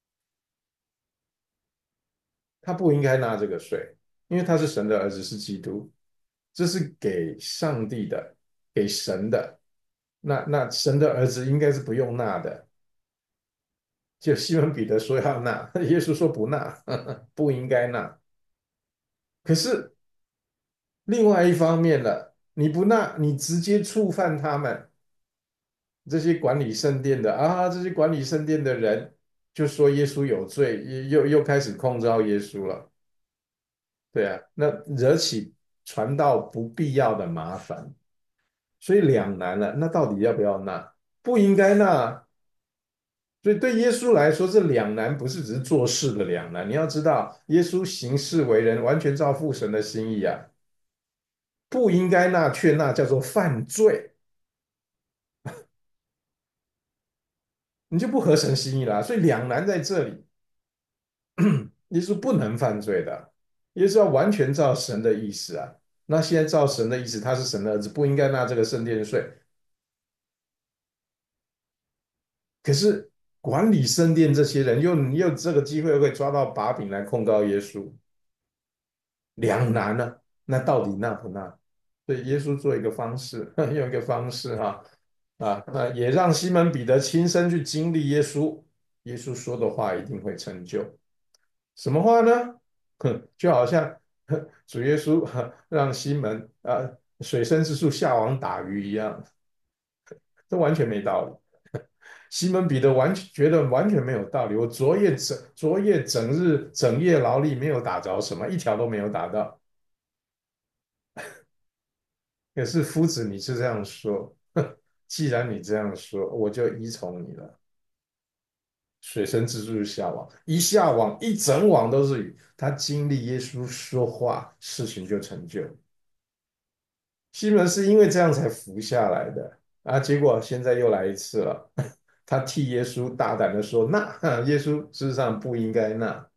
他不应该纳这个税，因为他是神的儿子，是基督，这是给上帝的，给神的。那那神的儿子应该是不用纳的。就西门彼得说要纳，耶稣说不纳，不应该纳。可是另外一方面了，你不纳，你直接触犯他们这些管理圣殿的啊，这些管理圣殿的人就说耶稣有罪，又又开始控告耶稣了。对啊，那惹起传道不必要的麻烦，所以两难了。那到底要不要纳？不应该纳。所以对耶稣来说，这两难不是只是做事的两难。你要知道，耶稣行事为人完全照父神的心意啊，不应该纳却纳，叫做犯罪，你就不合神心意啦。所以两难在这里，耶稣不能犯罪的，耶稣要完全照神的意思啊。那现在照神的意思，他是神的儿子，不应该纳这个圣殿税。可是管理圣殿这些人又又这个机会又可以抓到把柄来控告耶稣，两难呢、那到底纳不纳？所以耶稣做一个方式，用一个方式哈啊，那也让西门彼得亲身去经历耶稣，耶稣说的话一定会成就。什么话呢？哼，就好像主耶稣让西门啊水深之处下网打鱼一样，这完全没道理。西门彼得完全觉得完全没有道理。我昨夜整昨夜整日整夜劳力，没有打着什么，一条都没有打到。可是夫子，你是这样说，既然你这样说，我就依从你了。水深之处下网，一下网一整网都是鱼。他经历耶稣说话，事情就成就。西门是因为这样才服下来的啊，结果现在又来一次了。他替耶稣大胆的说：“那耶稣事实上不应该那。”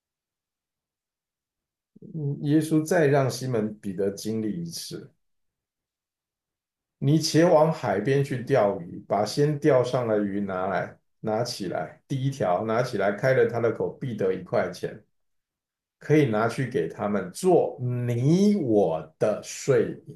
嗯耶稣再让西门彼得经历一次，你且往海边去钓鱼，把先钓上的鱼拿来，拿起来，第一条拿起来，开了他的口，必得一块钱，可以拿去给他们做你我的税银。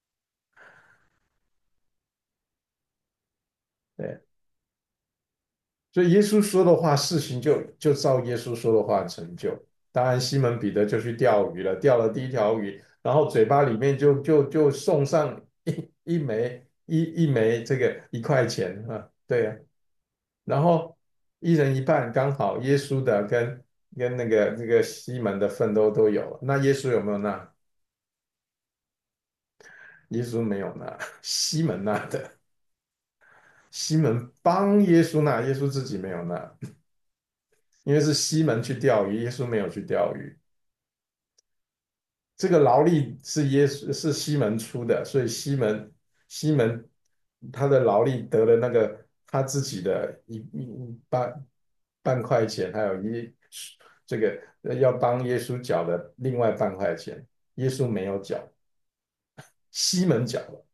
对，所以耶稣说的话，事情就就照耶稣说的话成就。当然，西门彼得就去钓鱼了，钓了第一条鱼，然后嘴巴里面就就就送上一一枚一一枚这个一块钱啊，对呀、然后一人一半，刚好耶稣的跟跟那个那个西门的份都都有。那耶稣有没有拿？耶稣没有拿，西门拿的。西门帮耶稣拿，耶稣自己没有拿，因为是西门去钓鱼，耶稣没有去钓鱼。这个劳力是耶稣是西门出的，所以西门西门他的劳力得了那个他自己的一一半半块钱，还有一这个呃要帮耶稣缴的另外半块钱，耶稣没有缴，西门缴了，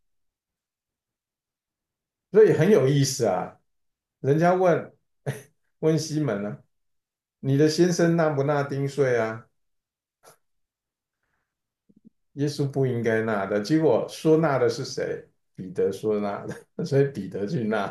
所以很有意思啊。人家问问西门呢、啊，你的先生纳不纳丁税啊？耶稣不应该纳的，结果说纳的是谁？彼得说纳的，所以彼得去纳。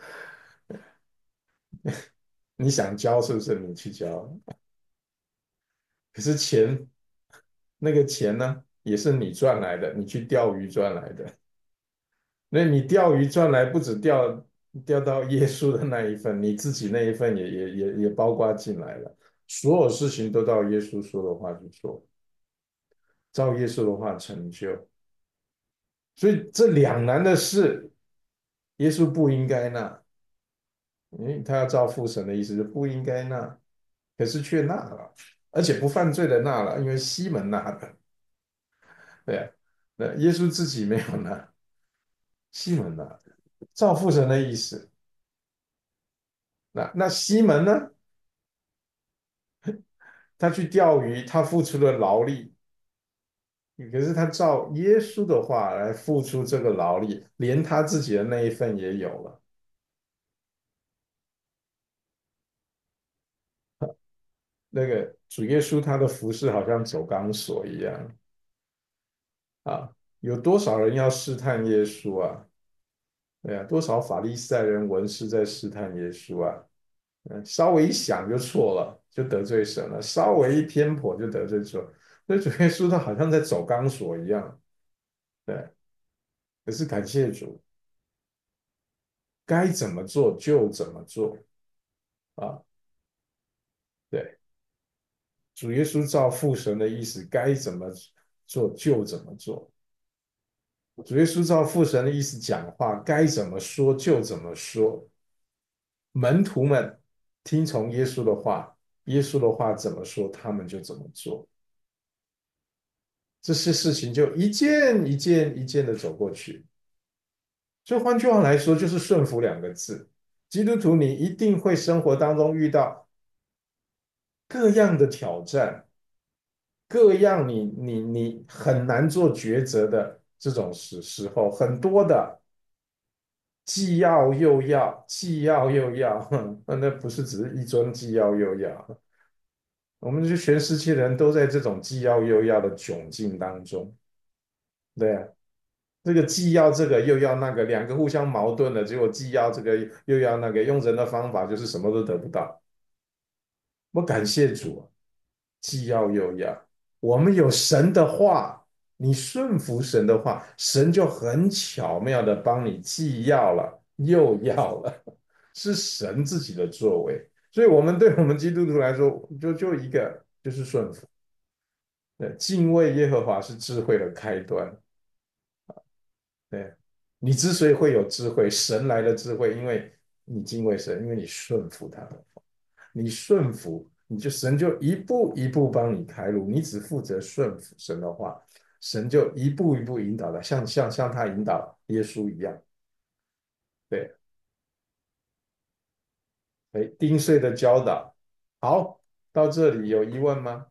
你想交是不是？你去交，可是钱那个钱呢，也是你赚来的，你去钓鱼赚来的。那你钓鱼赚来，不止钓钓到耶稣的那一份，你自己那一份也也也也包括进来了。所有事情都照耶稣说的话去做，照耶稣的话成就。所以这两难的事，耶稣不应该纳，因为他要照父神的意思，就不应该纳，可是却纳了，而且不犯罪的纳了，因为西门纳的，对啊，那耶稣自己没有纳，西门纳的，照父神的意思。那那西门呢？他去钓鱼，他付出了劳力，可是他照耶稣的话来付出这个劳力，连他自己的那一份也有了。那个主耶稣他的服饰好像走钢索一样啊，有多少人要试探耶稣啊？对啊，多少法利赛人文士在试探耶稣啊？嗯，稍微一想就错了，就得罪神了；稍微一偏颇就得罪主。所以主耶稣他好像在走钢索一样，对。可是感谢主，该怎么做就怎么做啊！对，主耶稣照父神的意思，该怎么做就怎么做。主耶稣照父神的意思讲话，该怎么说就怎么说。门徒们听从耶稣的话，耶稣的话怎么说，他们就怎么做。这些事情就一件一件一件的走过去。所以换句话来说，就是顺服两个字。基督徒，你一定会生活当中遇到各样的挑战，各样你你你很难做抉择的这种时时候，很多的既要又要，既要又要，那不是只是一桩既要又要，我们就全世界人都在这种既要又要的窘境当中，对啊，这个既要这个又要那个，两个互相矛盾的，结果既要这个又要那个，用人的方法就是什么都得不到。我感谢主啊，既要又要。我们有神的话，你顺服神的话，神就很巧妙的帮你既要了又要了，是神自己的作为。所以，我们对我们基督徒来说，就就一个就是顺服。对，敬畏耶和华是智慧的开端。对，你之所以会有智慧，神来的智慧，因为你敬畏神，因为你顺服他的话。你顺服，你就神就一步一步帮你开路，你只负责顺服神的话，神就一步一步引导的，像像像他引导耶稣一样。对，哎，丁税的教导，好，到这里有疑问吗？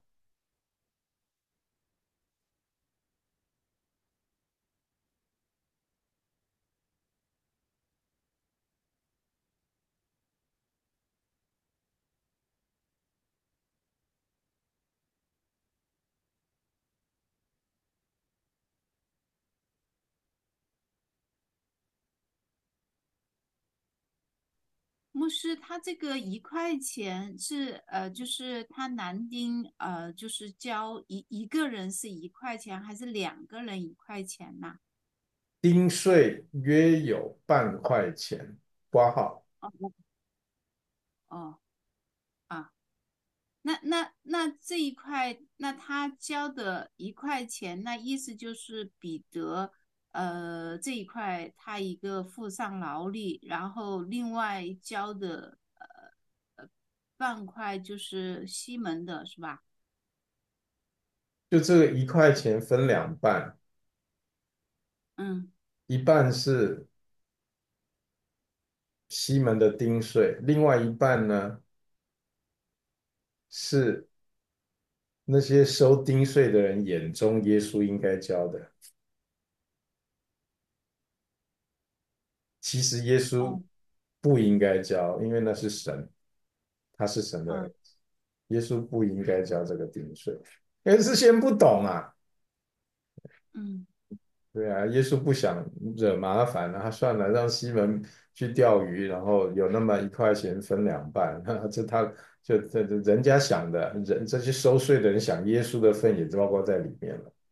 牧师，他这个一块钱是呃，就是他男丁呃，就是交一一个人是一块钱，还是两个人一块钱呐、 丁税约有半块钱，挂号。 哦哦啊，那那那这一块，那他交的一块钱，那意思就是彼得呃这一块他一个付上劳力，然后另外交的呃呃半块就是西门的是吧？ 就这个一块钱分两半， 嗯。 一半是西门的丁税，另外一半呢是那些收丁税的人眼中耶稣应该教的。其实耶稣哦， 不应该教，因为那是神，他是神的儿嗯子，耶稣不应该教这个丁税，因为之前不懂啊。 嗯对啊，耶稣不想惹麻烦啊，他算了，让西门去钓鱼，然后有那么一块钱分两半，这他就这这人家想的，人这些收税的人想耶稣的份也包括在里面了。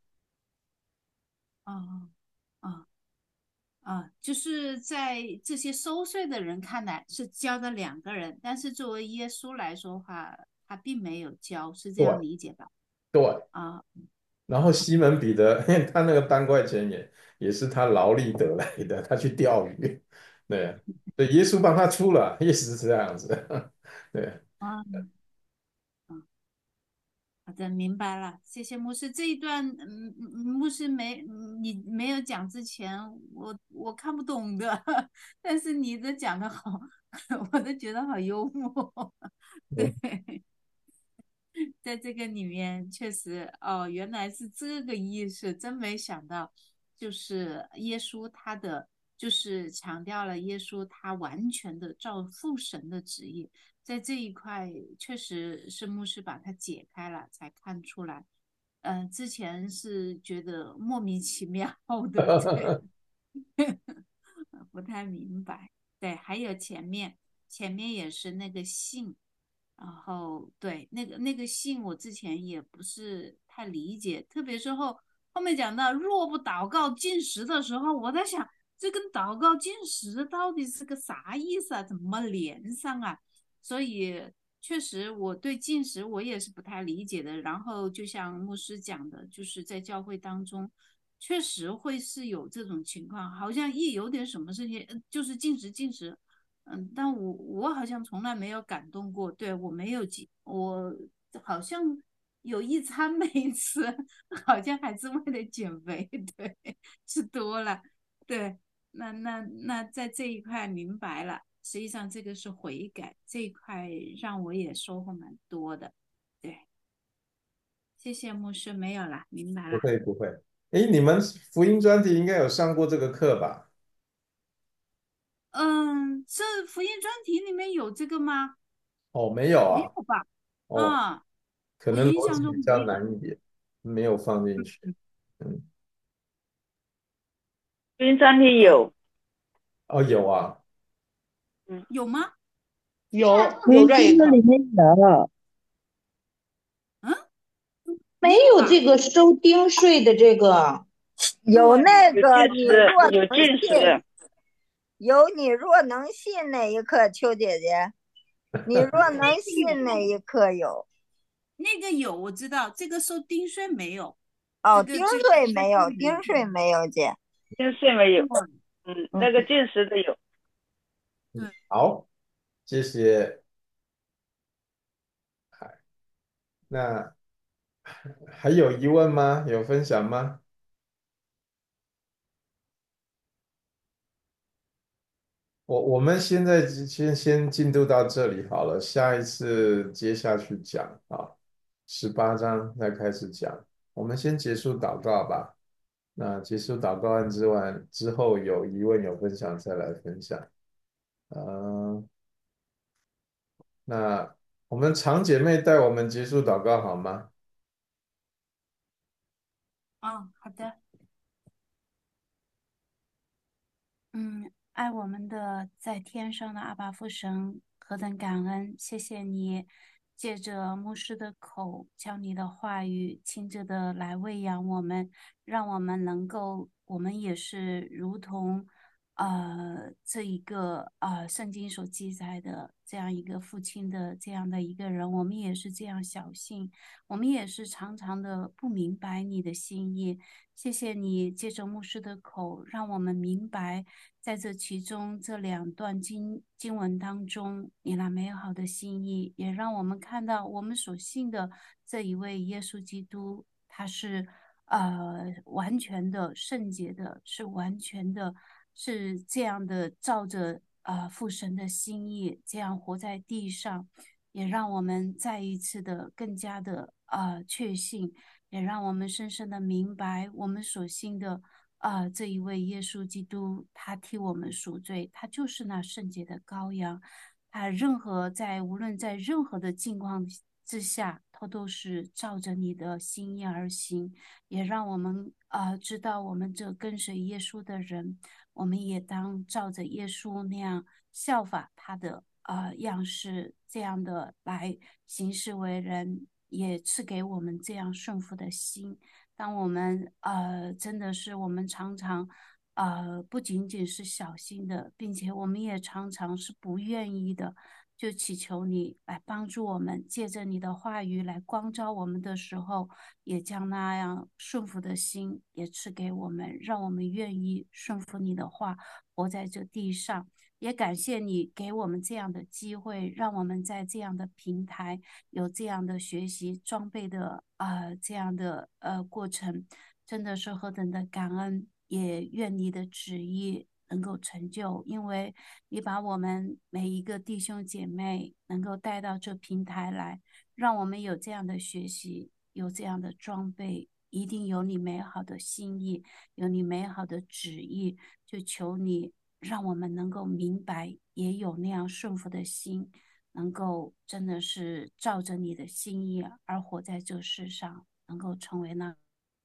哦哦啊，就是在这些收税的人看来是教的两个人，但是作为耶稣来说的话，他并没有教，是这样对理解吧？ 对， 啊然后西门彼得，他那个半块钱也也是他劳力得来的，他去钓鱼，对对，耶稣帮他出了，意思是这样子，对。 啊啊，好的，明白了，谢谢牧师。这一段，嗯，嗯牧师没嗯你没有讲之前，我我看不懂的，但是你的讲的好，我都觉得好幽默，对。在这个里面确实哦，原来是这个意思，真没想到，就是耶稣他的就是强调了耶稣他完全的照父神的旨意，在这一块确实是牧师把它解开了，才看出来。嗯、呃之前是觉得莫名其妙的，对，不太明白。对，还有前面前面也是那个信。然后对那个那个信，我之前也不是太理解，特别是后后面讲到若不祷告进食的时候，我在想这跟祷告进食到底是个啥意思啊？怎么连上啊？所以确实我对进食我也是不太理解的。然后就像牧师讲的，就是在教会当中。确实会是有这种情况，好像一有点什么事情，呃就是进食进食，嗯，但我我好像从来没有感动过，对，我没有几，我好像有一餐没吃，好像还是为了减肥，对，吃多了，对，那那那在这一块明白了，实际上这个是悔改，这一块让我也收获蛮多的，对，谢谢牧师，没有了，明白不了， 会不会，诶，你们福音专题应该有上过这个课吧？ 嗯，这福音专题里面有这个吗？ 哦，没有啊， 没有吧？ 哦， 啊， 可能我印象逻辑比较中没有。 难一点，没有放进去。嗯， 福音专题对， 有， 哦，有啊， 嗯， 有吗？ 有福音有这一课， 经里面有， 嗯， 没那个有这个收丁税的这个。 有对， 有那个进食， 你若有能信， 进食的， 有你若能信那一刻，秋姐姐，你若能有信那一刻有。 那个有，我知道，这个收丁税没有，这哦，丁个这个税没有， 在这里丁税没有姐。 进食没有， 哦， 嗯， 嗯， 那个进食的有。 对， 好，谢谢。那还有疑问吗？有分享吗？我我们现在先先进度到这里好了，下一次接下去讲啊，十八章再开始讲。我们先结束祷告吧。那结束祷告案之完之后，有疑问有分享再来分享。嗯、那我们长姐妹带我们结束祷告好吗？ 嗯，好的。嗯，爱我们的在天上的阿爸父神，何等感恩！谢谢你，借着牧师的口，将你的话语亲自的来喂养我们，让我们能够，我们也是如同，呃，这一个呃圣经所记载的这样一个父亲的这样的一个人，我们也是这样小信，我们也是常常的不明白你的心意。谢谢你借着牧师的口，让我们明白，在这其中这两段经经文当中，你那美好的心意，也让我们看到我们所信的这一位耶稣基督，他是呃完全的圣洁的，是完全的，是这样的照着呃父神的心意，这样活在地上。 也让我们再一次的更加的呃确信，也让我们深深的明白我们所信的呃这一位耶稣基督，他替我们赎罪，他就是那圣洁的羔羊。他任何在无论在任何的境况之下，他都是照着你的心意而行。也让我们呃知道，我们这跟随耶稣的人，我们也当照着耶稣那样效法他的呃样式，这样的来行事为人，也赐给我们这样顺服的心。当我们呃真的是我们常常呃不仅仅是小心的，并且我们也常常是不愿意的，就祈求你来帮助我们，借着你的话语来光照我们的时候，也将那样顺服的心也赐给我们，让我们愿意顺服你的话，活在这地上。也感谢你给我们这样的机会，让我们在这样的平台有这样的学习装备的呃这样的呃过程，真的是何等的感恩，也愿你的旨意能够成就，因为你把我们每一个弟兄姐妹能够带到这平台来，让我们有这样的学习，有这样的装备，一定有你美好的心意，有你美好的旨意，就求你让我们能够明白，也有那样顺服的心，能够真的是照着你的心意而活在这世上，能够成为那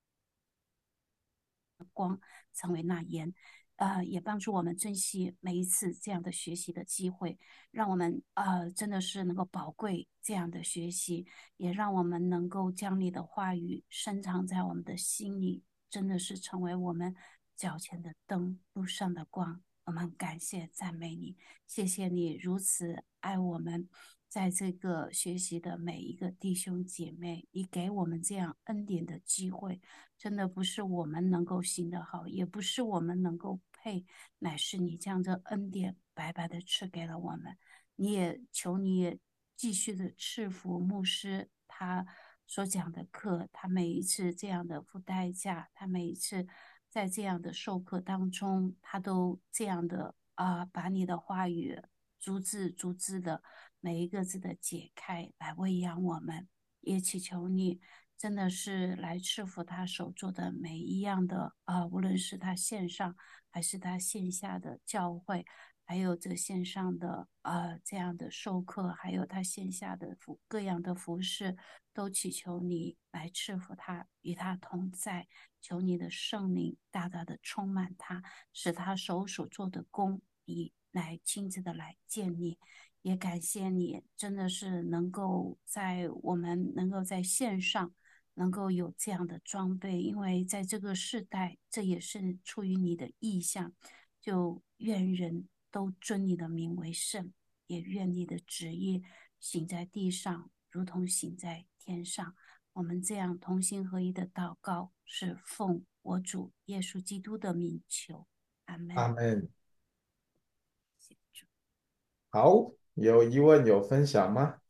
成为那盐，呃，也帮助我们珍惜每一次这样的学习的机会，让我们呃真的是能够宝贵这样的学习，也让我们能够将你的话语深藏在我们的心里，真的是成为我们脚前的灯，路上的光。我们感谢赞美你，谢谢你如此爱我们，在这个学习的每一个弟兄姐妹，你给我们这样恩典的机会，真的不是我们能够行得好，也不是我们能够配，乃是你将这恩典白白的赐给了我们。你也求你也继续的赐福牧师他所讲的课，他每一次这样的付代价，他每一次在这样的授课当中，他都这样的啊、呃把你的话语逐字逐字的每一个字的解开，来喂养我们。也祈求你真的是来赐福他所做的每一样的啊、呃无论是他线上还是他线下的教会，还有这线上的呃这样的授课，还有他线下的服各样的服饰，都祈求你来赐福他，与他同在，求你的圣灵大大的充满他，使他手所做的工，你来亲自的来见你。也感谢你，真的是能够在我们能够在线上能够有这样的装备，因为在这个时代，这也是出于你的意向。就愿人都尊你的名为圣，也愿你的旨意行在地上，如同行在天上。我们这样同心合一的祷告，是奉我主耶稣基督的名求，阿门。 阿门。 谢主。 好，有疑问有分享吗？